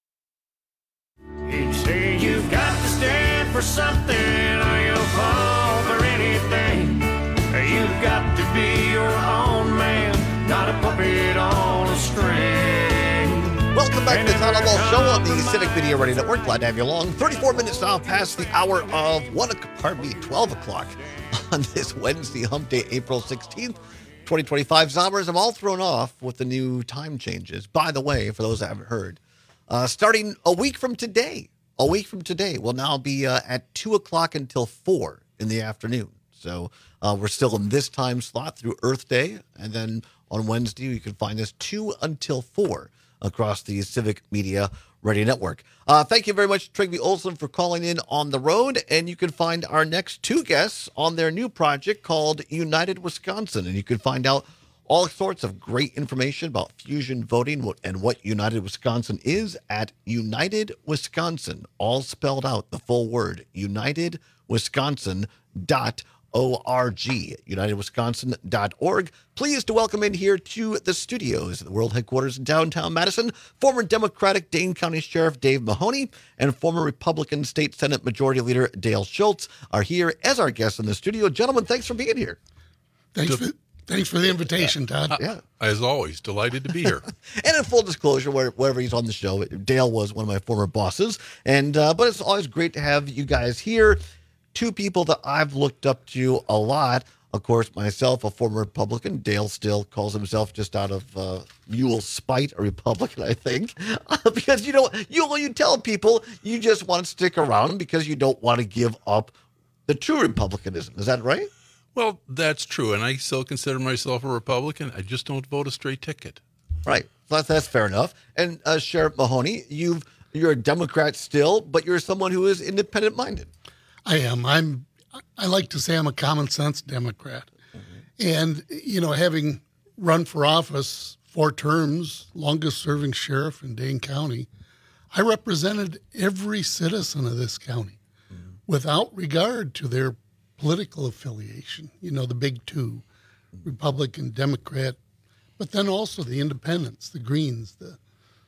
Each day you've got to stand for something or you'll fall for anything. You've got to be your own man, not a puppet on a string. Welcome back to the Town Hall Show on the Civic Media Radio Network. Glad to have you along. thirty-four minutes now past the hour of one, pardon me, twelve o'clock on this Wednesday, hump day, April sixteenth, twenty twenty-five. Zombers, I'm all thrown off with the new time changes. By the way, for those that haven't heard, uh, starting a week from today, a week from today, will now be uh, at two o'clock until four in the afternoon. So uh, we're still in this time slot through Earth Day. And then on Wednesday, you can find us two until four across the Civic Media Radio Network. Uh, thank you very much, Trygve Olsen, for calling in on the road. And you can find our next two guests on their new project called United Wisconsin. And you can find out all sorts of great information about fusion voting and what United Wisconsin is at United Wisconsin, all spelled out, the full word, united wisconsin dot org, united wisconsin dot org. Pleased to welcome in here to the studios at the world headquarters in downtown Madison, former Democratic Dane County Sheriff Dave Mahoney and former Republican State Senate Majority Leader Dale Schultz are here as our guests in the studio. Gentlemen, thanks for being here. Thanks for Thanks for the invitation, Todd. Yeah. As always, delighted to be here. And in full disclosure, where, wherever he's on the show, Dale was one of my former bosses. And uh, but it's always great to have you guys here. Two people that I've looked up to a lot. Of course, myself, a former Republican. Dale still calls himself, just out of uh, mule spite, a Republican, I think. Because, you know, you, you tell people you just want to stick around because you don't want to give up the true Republicanism. Is that right? Well, that's true, and I still consider myself a Republican. I just don't vote a straight ticket. Right. That's, that's fair enough. And uh, Sheriff Mahoney, you've, you're a Democrat still, but you're someone who is independent-minded. I am. I'm. I like to say I'm a common sense Democrat. Mm-hmm. And, you know, having run for office four terms, longest serving sheriff in Dane County, I represented every citizen of this county mm-hmm. without regard to their political affiliation, you know, the big two, Republican, Democrat, but then also the independents, the Greens, the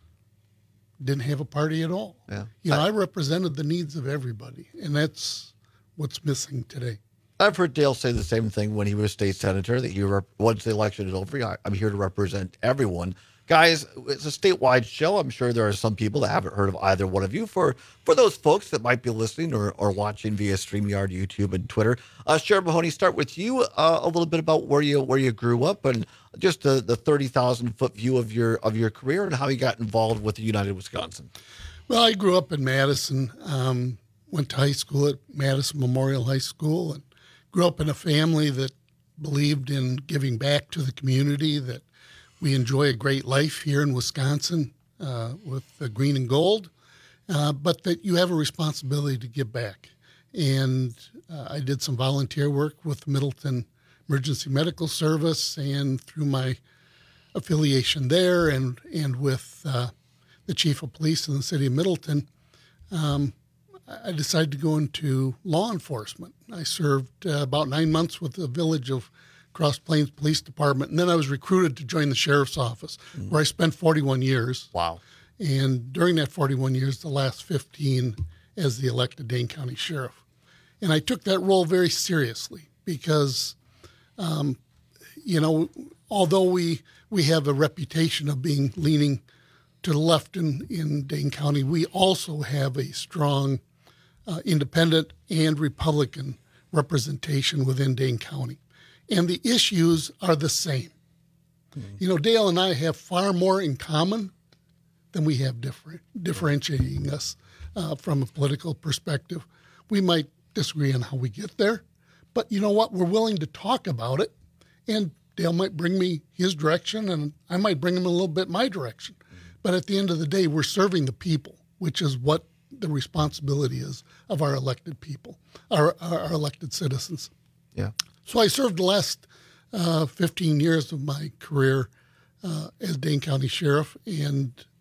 didn't have a party at all. Yeah. You know, I, I represented the needs of everybody, and that's what's missing today. I've heard Dale say the same thing when he was state senator, that he rep- once the election is over, I, I'm here to represent everyone. Guys, it's a statewide show. I'm sure there are some people that haven't heard of either one of you. For for those folks that might be listening or, or watching via StreamYard, YouTube, and Twitter, uh, Sheriff Mahoney, start with you uh, a little bit about where you where you grew up and just the, the thirty thousand foot view of your of your career and how you got involved with the United Wisconsin. Well, I grew up in Madison, um, went to high school at Madison Memorial High School, and grew up in a family that believed in giving back to the community, that we enjoy a great life here in Wisconsin uh, with the green and gold, uh, but that you have a responsibility to give back. And uh, I did some volunteer work with Middleton Emergency Medical Service, and through my affiliation there and, and with uh, the chief of police in the city of Middleton, um, I decided to go into law enforcement. I served uh, about nine months with the village of Cross Plains Police Department, and then I was recruited to join the sheriff's office, mm. where I spent forty-one years. Wow. And during that forty-one years, the last fifteen as the elected Dane County Sheriff. And I took that role very seriously because, um, you know, although we we have a reputation of being leaning to the left in, in Dane County, we also have a strong uh, independent and Republican representation within Dane County. And the issues are the same. Mm-hmm. You know, Dale and I have far more in common than we have different, differentiating us uh, from a political perspective. We might disagree on how we get there, but you know what? We're willing to talk about it, and Dale might bring me his direction, and I might bring him a little bit my direction. Mm-hmm. But at the end of the day, we're serving the people, which is what the responsibility is of our elected people, our, our elected citizens. Yeah. So I served the last uh, fifteen years of my career uh, as Dane County Sheriff, and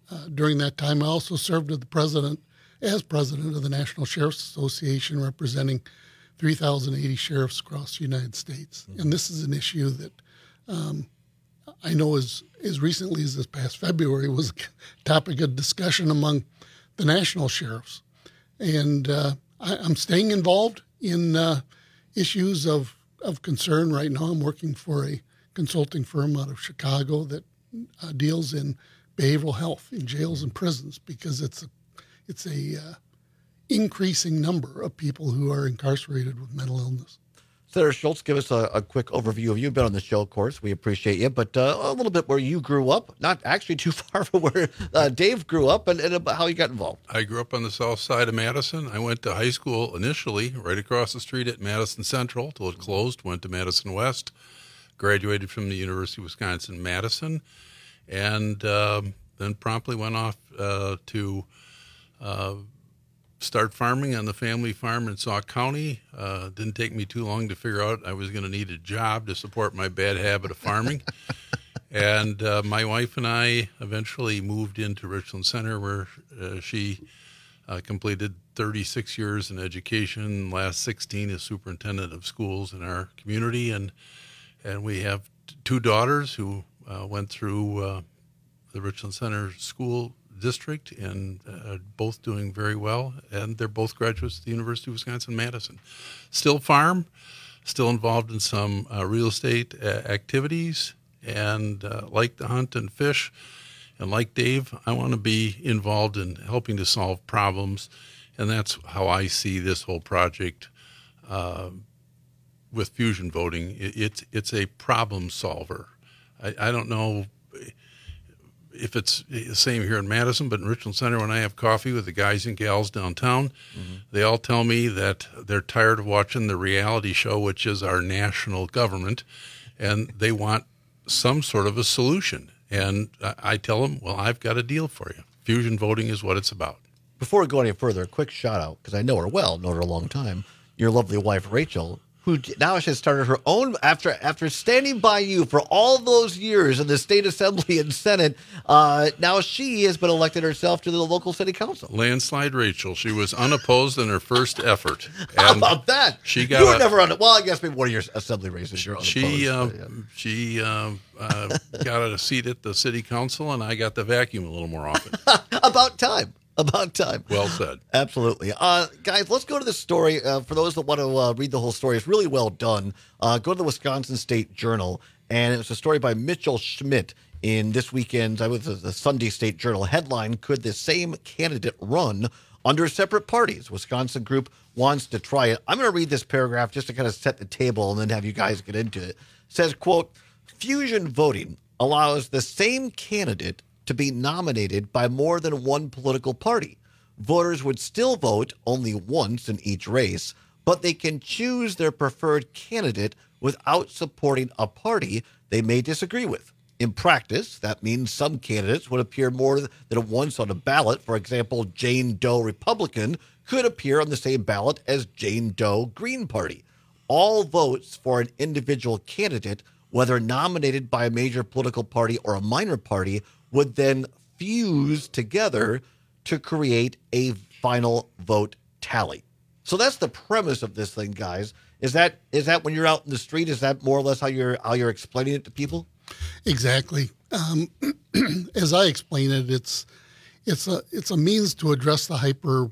uh, during that time, I also served as the president, as president of the National Sheriff's Association, representing three thousand eighty sheriffs across the United States. Mm-hmm. And this is an issue that um, I know as, as recently as this past February was a topic of discussion among the national sheriffs. And uh, I, I'm staying involved in uh, issues of, of concern right now. I'm working for a consulting firm out of Chicago that uh, deals in behavioral health in jails and prisons, because it's a, it's a uh, increasing number of people who are incarcerated with mental illness. Senator Schultz, give us a, a quick overview of you. You've been on the show, of course. We appreciate you, but uh, a little bit where you grew up, not actually too far from where uh, Dave grew up, and, and about how you got involved. I grew up on the south side of Madison. I went to high school initially right across the street at Madison Central till it closed, went to Madison West, graduated from the University of Wisconsin-Madison, and um, then promptly went off uh, to uh, start farming on the family farm in Sauk County. Uh, didn't take me too long to figure out I was going to need a job to support my bad habit of farming. and uh, my wife and I eventually moved into Richland Center, where uh, she uh, completed thirty-six years in education, last sixteen as superintendent of schools in our community. And and we have t- two daughters who uh, went through uh, the Richland Center School District, and uh, both doing very well, and they're both graduates of the University of Wisconsin-Madison. Still farm, still involved in some uh, real estate uh, activities, and uh, like to hunt and fish, and like Dave, I want to be involved in helping to solve problems, and that's how I see this whole project uh, with fusion voting. It, it's it's a problem solver. I, I don't know if it's the same here in Madison, but in Richland Center, when I have coffee with the guys and gals downtown, mm-hmm. they all tell me that they're tired of watching the reality show, which is our national government, and they want some sort of a solution. And I tell them, well, I've got a deal for you. Fusion voting is what it's about. Before we go any further, a quick shout out, because I know her well, know her a long time, your lovely wife, Rachel, who now has started her own, after after standing by you for all those years in the state assembly and senate, uh, now she has been elected herself to the local city council. Landslide Rachel. She was unopposed in her first effort. How about that? She got you were a, never on it. Well, I guess maybe one of your assembly races you're unopposed. She, uh, yeah. she uh, uh, got a seat at the city council, and I got the vacuum a little more often. About time. About time. Well said. Absolutely. Uh, guys, let's go to this story. Uh, for those that want to uh, read the whole story, it's really well done. Uh, go to the Wisconsin State Journal, and it was a story by Mitchell Schmidt in this weekend's, I was the Sunday State Journal headline, Could the Same Candidate Run Under Separate Parties? Wisconsin group wants to try it. I'm going to read this paragraph just to kind of set the table and then have you guys get into it. It says, quote, fusion voting allows the same candidate to be nominated by more than one political party. Voters would still vote only once in each race, but they can choose their preferred candidate without supporting a party they may disagree with. In practice, that means some candidates would appear more than once on a ballot. For example, Jane Doe Republican could appear on the same ballot as Jane Doe Green Party. All votes for an individual candidate, whether nominated by a major political party or a minor party, would then fuse together to create a final vote tally. So that's the premise of this thing, guys. Is that is that when you're out in the street, is that more or less how you're how you're explaining it to people? Exactly. Um, as I explain it, it's it's a it's a means to address the hyper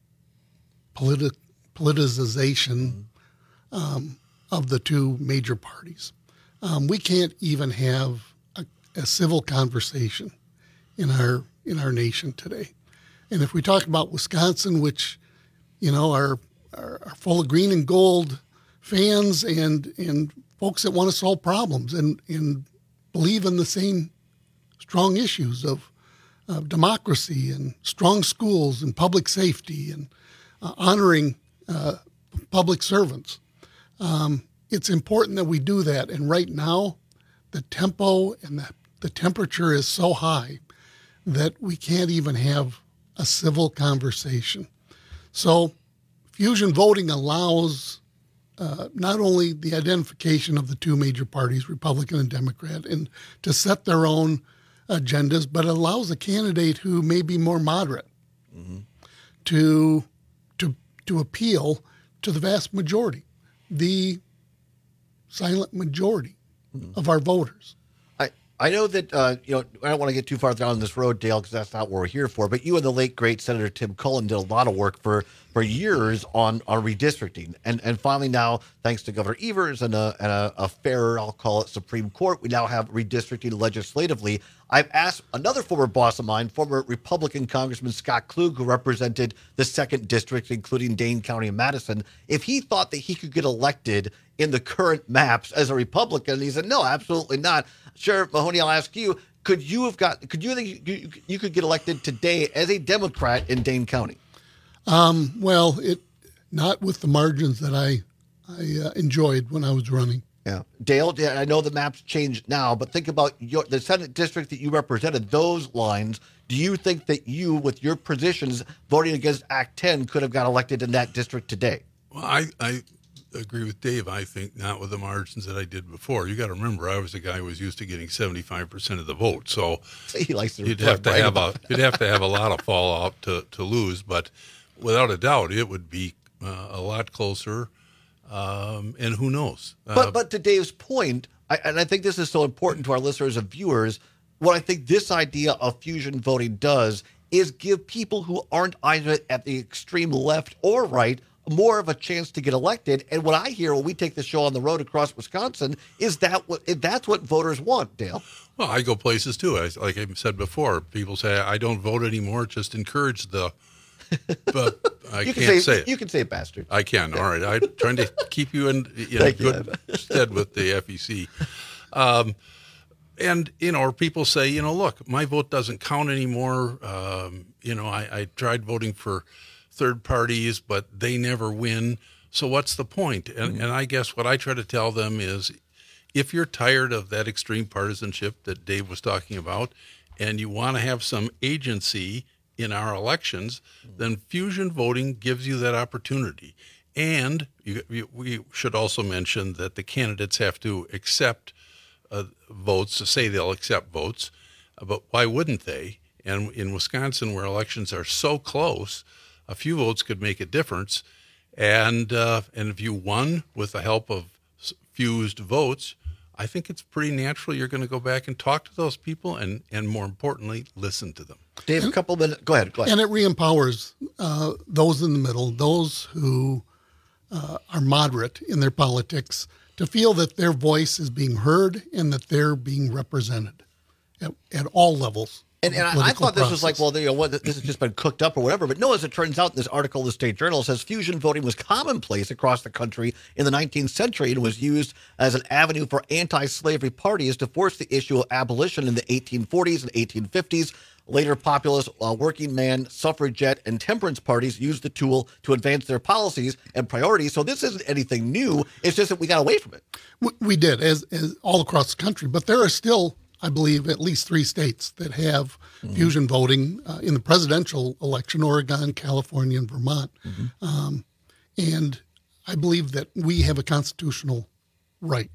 politi- politicization um, of the two major parties. Um, we can't even have a, a civil conversation in our in our nation today. And if we talk about Wisconsin, which, you know, are are, are full of green and gold fans and and folks that want to solve problems and, and believe in the same strong issues of, of democracy and strong schools and public safety and uh, honoring uh, public servants. Um, it's important that we do that. And right now, the tempo and the, the temperature is so high that we can't even have a civil conversation. So fusion voting allows uh, not only the identification of the two major parties, Republican and Democrat, and to set their own agendas, but it allows a candidate who may be more moderate mm-hmm. to to to appeal to the vast majority, the silent majority mm-hmm. of our voters. I, I know that, uh, you know, I don't want to get too far down this road, Dale, because that's not what we're here for, but you and the late, great Senator Tim Cullen did a lot of work for, for years on, on redistricting. And and finally now, thanks to Governor Evers and a, and a, a fairer, I'll call it, Supreme Court, we now have redistricting legislatively. I've asked another former boss of mine, former Republican Congressman Scott Klug, who represented the second district, including Dane County and Madison, if he thought that he could get elected in the current maps as a Republican. And he said, no, absolutely not. Sheriff Mahoney, I'll ask you, could you have got, could you think you, you could get elected today as a Democrat in Dane County? Um, well, it not with the margins that I, I uh, enjoyed when I was running. Yeah. Dale, I know the maps changed now, but think about your, the Senate district that you represented, those lines. Do you think that you, with your positions voting against Act ten, could have got elected in that district today? Well, I, I agree with Dave. I think not with the margins that I did before. You got to remember, I was a guy who was used to getting seventy-five percent of the vote. So he likes to you'd have to have a you'd have to have a lot of fallout to, to lose. But without a doubt, it would be uh, a lot closer. Um, and who knows? Uh, but but to Dave's point, I, and I think this is so important to our listeners and viewers, what I think this idea of fusion voting does is give people who aren't either at the extreme left or right more of a chance to get elected. And what I hear when we take the show on the road across Wisconsin is that what that's what voters want, Dale. Well, I go places too. I, like I said before, people say I don't vote anymore. Just encourage the. But I you can't can say, say it. You can say it, bastard. I can. All right. I'm trying to keep you in, in good stead with the F E C. Um, and, you know, or people say, you know, look, my vote doesn't count anymore. Um, you know, I, I tried voting for third parties, but they never win. So what's the point? And, mm-hmm. and I guess what I try to tell them is if you're tired of that extreme partisanship that Dave was talking about and you want to have some agency in our elections, then fusion voting gives you that opportunity. And you, you, we should also mention that the candidates have to accept uh, votes, to say they'll accept votes, uh, but why wouldn't they? And in Wisconsin, where elections are so close, a few votes could make a difference. And uh, and if you won with the help of fused votes, I think it's pretty natural you're going to go back and talk to those people and, and more importantly, listen to them. Dave, a couple of minutes. Go ahead. Go ahead. And it re-empowers uh, those in the middle, those who uh, are moderate in their politics, to feel that their voice is being heard and that they're being represented at, at all levels. And, and I, I thought this process. was like, well, you know, what, this has just been cooked up or whatever. But no, as it turns out, this article in the State Journal says fusion voting was commonplace across the country in the nineteenth century and was used as an avenue for anti-slavery parties to force the issue of abolition in the eighteen forties and eighteen fifties. Later, populist, uh, working man, suffragette, and temperance parties used the tool to advance their policies and priorities. So this isn't anything new. It's just that we got away from it. We, we did, as, as all across the country. But there are still, I believe, at least three states that have mm-hmm. fusion voting uh, in the presidential election: Oregon, California, and Vermont. Mm-hmm. Um, and I believe that we have a constitutional right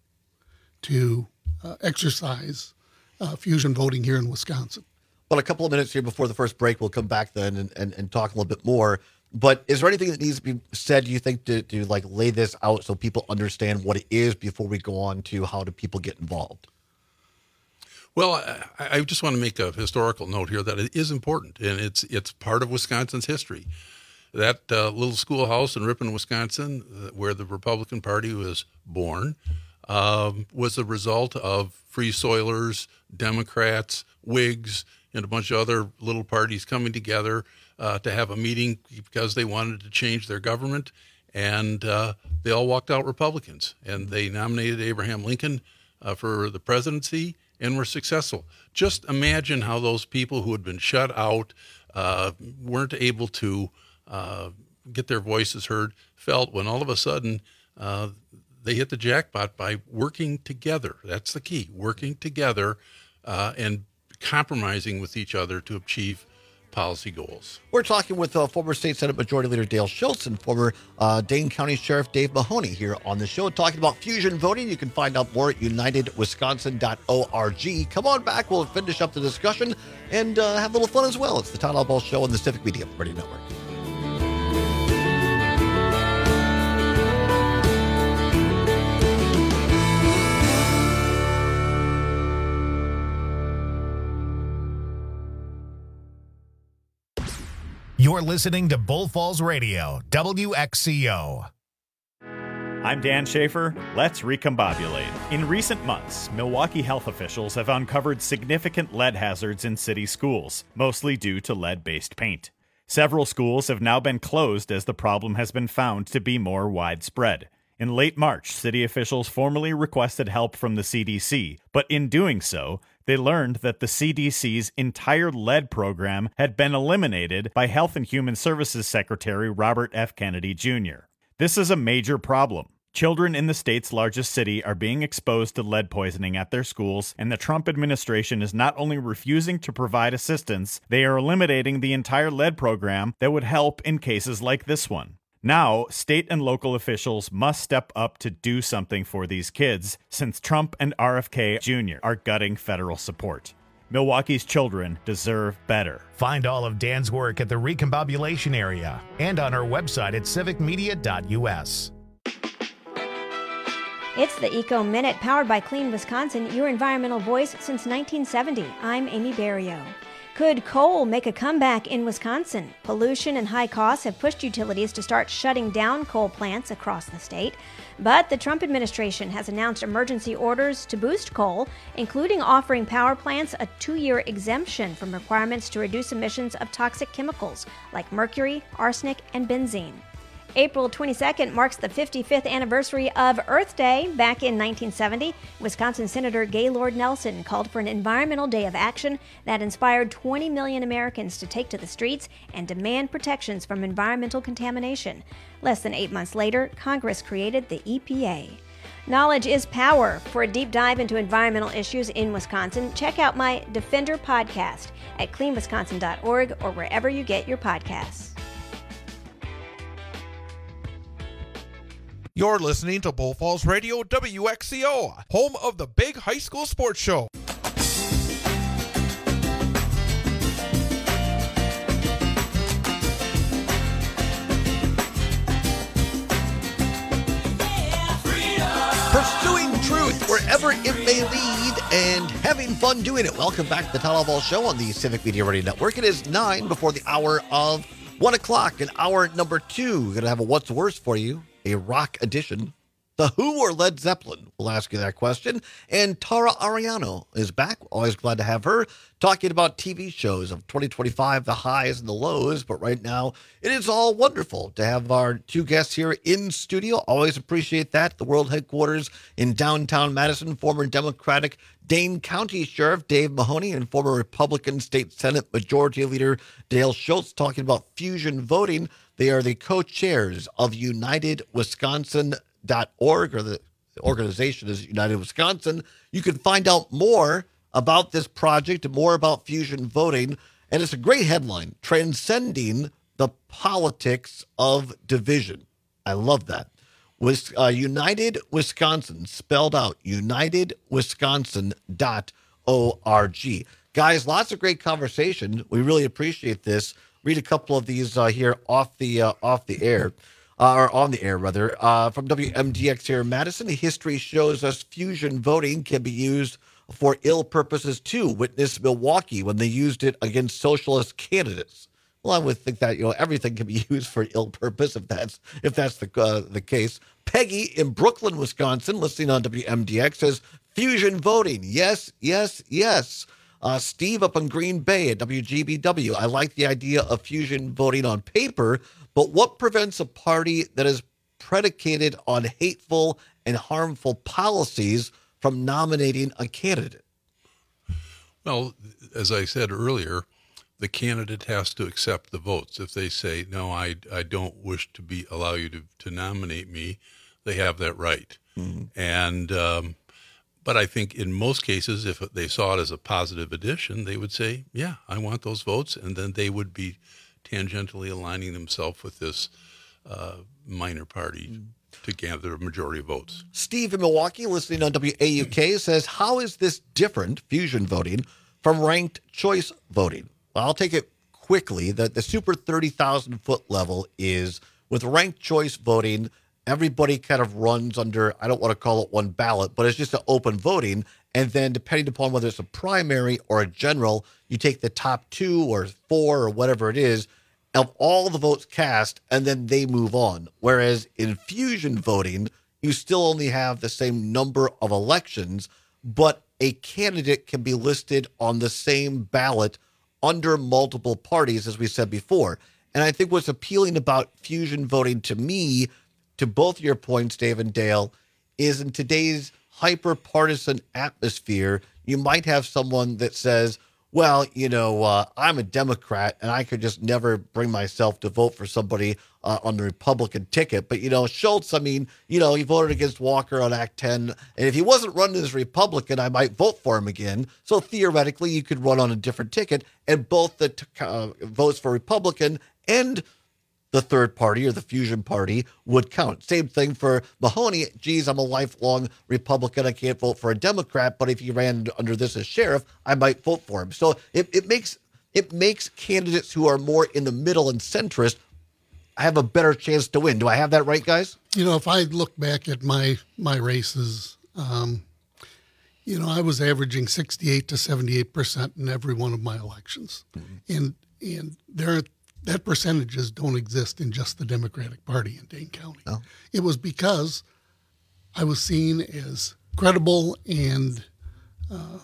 to uh, exercise uh, fusion voting here in Wisconsin. Well, a couple of minutes here before the first break, we'll come back then and, and, and talk a little bit more. But is there anything that needs to be said, do you think, to, to like lay this out so people understand what it is before we go on to how do people get involved? Well, I, I just want to make a historical note here that it is important, and it's it's part of Wisconsin's history. That uh, little schoolhouse in Ripon, Wisconsin, uh, where the Republican Party was born, um, was the result of Free Soilers, Democrats, Whigs, and a bunch of other little parties coming together uh, to have a meeting because they wanted to change their government, and uh, they all walked out Republicans, and they nominated Abraham Lincoln uh, for the presidency and were successful. Just imagine how those people who had been shut out, uh, weren't able to uh, get their voices heard, felt when all of a sudden uh, they hit the jackpot by working together. That's the key, working together uh, and compromising with each other to achieve policy goals. We're talking with uh, former State Senate Majority Leader Dale Schultz and former uh, Dane County Sheriff Dave Mahoney here on the show, talking about fusion voting. You can find out more at united wisconsin dot org. Come on back. We'll finish up the discussion and uh, have a little fun as well. It's the Todd Albaugh Show on the Civic Media Radio Network. You're listening to Bull Falls Radio, W X C O. I'm Dan Schaefer. Let's recombobulate. In recent months, Milwaukee health officials have uncovered significant lead hazards in city schools, mostly due to lead-based paint. Several schools have now been closed as the problem has been found to be more widespread. In late March, city officials formally requested help from the C D C, but in doing so, they learned that the C D C's entire lead program had been eliminated by Health and Human Services Secretary Robert F. Kennedy Junior This is a major problem. Children in the state's largest city are being exposed to lead poisoning at their schools, and the Trump administration is not only refusing to provide assistance, they are eliminating the entire lead program that would help in cases like this one. Now, state and local officials must step up to do something for these kids, since Trump and R F K Junior are gutting federal support. Milwaukee's children deserve better. Find all of Dan's work at the Recombobulation area and on our website at civic media dot u s. It's the Eco Minute, powered by Clean Wisconsin, your environmental voice since nineteen seventy. I'm Amy Barrio. Could coal make a comeback in Wisconsin? Pollution and high costs have pushed utilities to start shutting down coal plants across the state. But the Trump administration has announced emergency orders to boost coal, including offering power plants a two-year exemption from requirements to reduce emissions of toxic chemicals like mercury, arsenic, and benzene. April twenty-second marks the fifty-fifth anniversary of Earth Day. Back in nineteen seventy, Wisconsin Senator Gaylord Nelson called for an environmental day of action that inspired twenty million Americans to take to the streets and demand protections from environmental contamination. Less than eight months later, Congress created the E P A. Knowledge is power. For a deep dive into environmental issues in Wisconsin, check out my Defender podcast at clean wisconsin dot org or wherever you get your podcasts. You're listening to Bull Falls Radio, W X C O, home of the big high school sports show. Pursuing truth wherever it may lead and having fun doing it. Welcome back to the Todd Albaugh Show on the Civic Media Radio Network. It is nine before the hour of one o'clock, and hour number two. We're going to have a What's Worse for you, a rock edition. The Who or Led Zeppelin? We'll ask you that question. And Tara Ariano is back. Always glad to have her talking about T V shows of twenty twenty-five, the highs and the lows. But right now, it is all wonderful to have our two guests here in studio. Always appreciate that. The world headquarters in downtown Madison, former Democratic Dane County Sheriff Dave Mahoney and former Republican State Senate Majority Leader Dale Schultz talking about fusion voting. They are the co-chairs of United Wisconsin dot org, or the organization is United Wisconsin. You can find out more about this project and more about fusion voting. And it's a great headline, Transcending the Politics of Division. I love that. With uh, United Wisconsin, spelled out, united wisconsin dot org. Guys, lots of great conversation. We really appreciate this. Read a couple of these uh, here off the uh, off the air. Uh, or on the air, rather, uh, from W M D X here in Madison. History shows us fusion voting can be used for ill purposes too. Witness Milwaukee when they used it against socialist candidates. Well, I would think that, you know, everything can be used for ill purpose if that's if that's the uh, the case. Peggy in Brooklyn, Wisconsin, listening on W M D X, says fusion voting. Yes, yes, yes. Uh, Steve up in Green Bay at W G B W. I like the idea of fusion voting on paper, but what prevents a party that is predicated on hateful and harmful policies from nominating a candidate? Well, as I said earlier, the candidate has to accept the votes. If they say, no, I, I don't wish to be allow you to, to nominate me, they have that right. Mm-hmm. And um, But I think in most cases, if they saw it as a positive addition, they would say, yeah, I want those votes. And then they would be tangentially aligning themselves with this uh, minor party mm. to gather a majority of votes. Steve in Milwaukee, listening on W A U K, says, how is this different, fusion voting, from ranked choice voting? Well, I'll take it quickly. The, the super thirty thousand foot level is, with ranked choice voting, everybody kind of runs under, I don't want to call it one ballot, but it's just an open voting. And then depending upon whether it's a primary or a general, you take the top two or four or whatever it is of all the votes cast, and then they move on. Whereas in fusion voting, you still only have the same number of elections, but a candidate can be listed on the same ballot under multiple parties, as we said before. And I think what's appealing about fusion voting to me, to both your points, Dave and Dale, is in today's hyper-partisan atmosphere, you might have someone that says, well, you know, uh, I'm a Democrat and I could just never bring myself to vote for somebody uh, on the Republican ticket. But, you know, Schultz, I mean, you know, he voted against Walker on Act ten. And if he wasn't running as Republican, I might vote for him again. So theoretically, you could run on a different ticket and both the t- uh, votes for Republican and the third party or the fusion party would count. Same thing for Mahoney. Geez, I'm a lifelong Republican. I can't vote for a Democrat, but if he ran under this as sheriff, I might vote for him. So it, it makes it makes candidates who are more in the middle and centrist have a better chance to win. Do I have that right, guys? You know, if I look back at my my races, um, you know, I was averaging sixty-eight to seventy-eight percent in every one of my elections. Mm-hmm. And and there that percentages don't exist in just the Democratic Party in Dane County. No. It was because I was seen as credible and uh,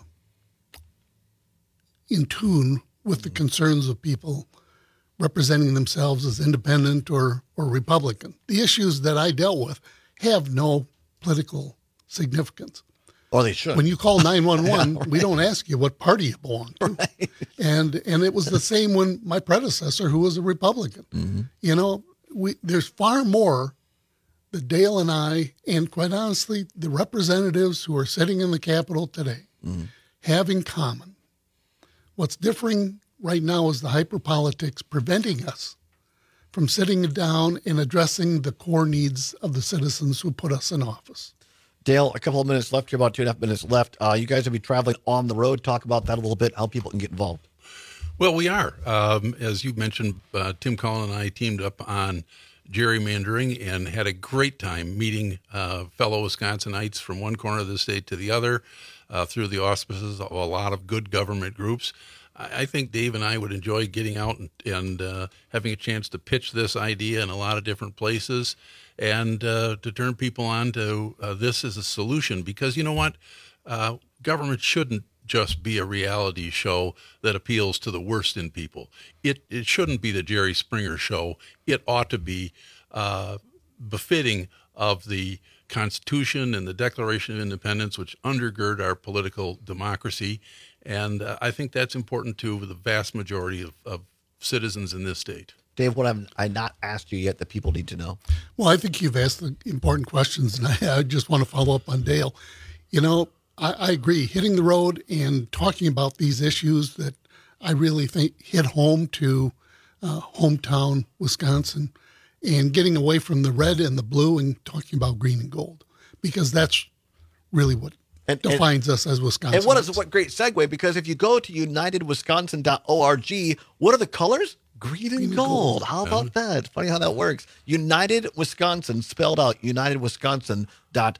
in tune with the concerns of people representing themselves as independent or, or Republican. The issues that I dealt with have no political significance. Or they should. When you call nine one one, yeah, right. we don't ask you what party you belong to. Right. And and it was the same when my predecessor, who was a Republican. Mm-hmm. You know, we there's far more that Dale and I, and quite honestly, the representatives who are sitting in the Capitol today mm-hmm. have in common. What's differing right now is the hyper-politics preventing us from sitting down and addressing the core needs of the citizens who put us in office. Dale, a couple of minutes left here, about two and a half minutes left. Uh, you guys will be traveling on the road. Talk about that a little bit, how people can get involved. Well, we are. Um, as you mentioned, uh, Tim Cullen and I teamed up on gerrymandering and had a great time meeting uh, fellow Wisconsinites from one corner of the state to the other uh, through the auspices of a lot of good government groups. I think Dave and I would enjoy getting out and, and uh, having a chance to pitch this idea in a lot of different places and uh, to turn people on to uh, this as a solution. Because you know what? Uh, government shouldn't just be a reality show that appeals to the worst in people. It it shouldn't be the Jerry Springer show. It ought to be uh, befitting of the Constitution and the Declaration of Independence, which undergird our political democracy. And uh, I think that's important to the vast majority of, of citizens in this state. Dave, what have I not asked you yet that people need to know? Well, I think you've asked the important questions, and I, I just want to follow up on Dale. You know, I, I agree. Hitting the road and talking about these issues that I really think hit home to uh, hometown Wisconsin, and getting away from the red and the blue and talking about green and gold, because that's really what And, defines and, us as Wisconsin. And what is what great segue, because if you go to united wisconsin dot org, what are the colors? Green and, Green gold. gold. How about yeah. that? Funny how that works. United Wisconsin, spelled out, united wisconsin dot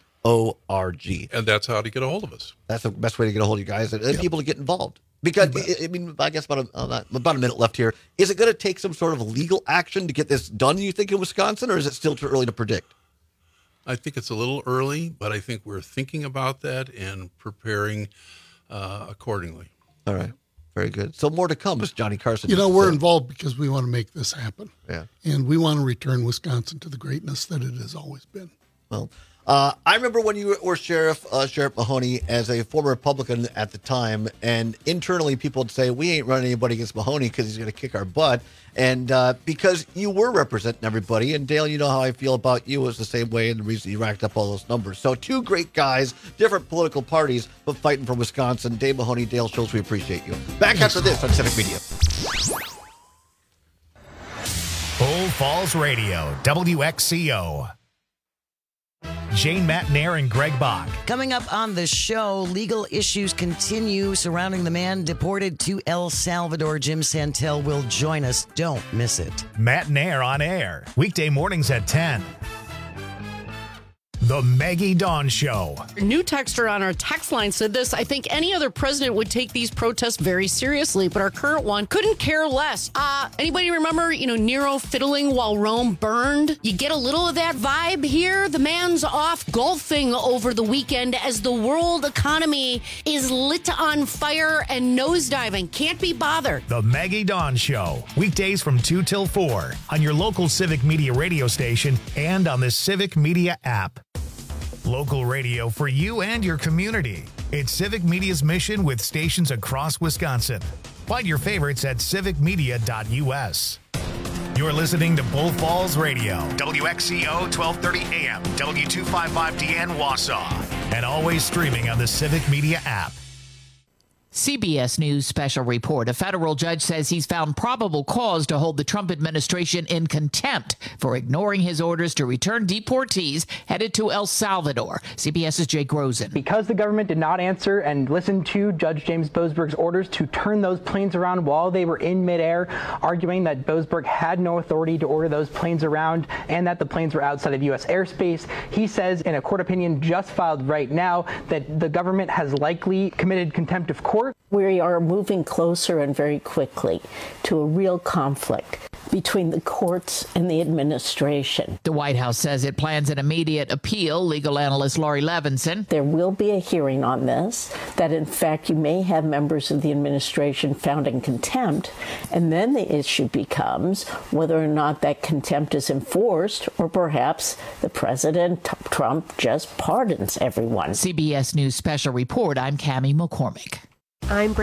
org. And that's how to get a hold of us. That's the best way to get a hold of you guys and, and yep. people to get involved. Because, I mean, I guess about a, about a minute left here. Is it going to take some sort of legal action to get this done, you think, in Wisconsin, or is it still too early to predict? I think it's a little early, but I think we're thinking about that and preparing uh, accordingly. All right. Very good. So more to come, as Johnny Carson. You know, we're say. involved because we want to make this happen. Yeah. And we want to return Wisconsin to the greatness that it has always been. Well, uh, I remember when you were sheriff, uh, Sheriff Mahoney, as a former Republican at the time, and internally people would say, we ain't running anybody against Mahoney because he's going to kick our butt. And uh, because you were representing everybody, and Dale, you know how I feel about you. It was the same way, and the reason you racked up all those numbers. So two great guys, different political parties, but fighting for Wisconsin. Dave Mahoney, Dale Schultz, we appreciate you. Back after this on Civic Media. Bull Falls Radio, W X C O. Jane Matnair and Greg Bach. Coming up on the show, legal issues continue surrounding the man deported to El Salvador. Jim Santel will join us. Don't miss it. Matnair on air, weekday mornings at ten. The Maggie Dawn Show. A new texter on our text line said this: I think any other president would take these protests very seriously, but our current one couldn't care less. Uh, anybody remember, you know, Nero fiddling while Rome burned? You get a little of that vibe here. The man's off golfing over the weekend as the world economy is lit on fire and nosediving. Can't be bothered. The Maggie Dawn Show. Weekdays from two till four on your local Civic Media radio station and on the Civic Media app. Local radio for you and your community. It's Civic Media's mission with stations across Wisconsin. Find your favorites at civic media dot U S. You're listening to Bull Falls Radio, W X C O twelve thirty A M, W two fifty-five D N Wausau, and always streaming on the Civic Media app. C B S News special report. A federal judge says he's found probable cause to hold the Trump administration in contempt for ignoring his orders to return deportees headed to El Salvador. CBS's Jake Rosen. Because the government did not answer and listen to Judge James Boasberg's orders to turn those planes around while they were in midair, arguing that Boasberg had no authority to order those planes around and that the planes were outside of U S airspace, he says in a court opinion just filed right now that the government has likely committed contempt of court. We are moving closer and very quickly to a real conflict between the courts and the administration. The White House says it plans an immediate appeal. Legal analyst Laurie Levinson. There will be a hearing on this, that in fact you may have members of the administration found in contempt, and then the issue becomes whether or not that contempt is enforced, or perhaps the President Trump just pardons everyone. C B S News special report. I'm Cammie McCormick. I'm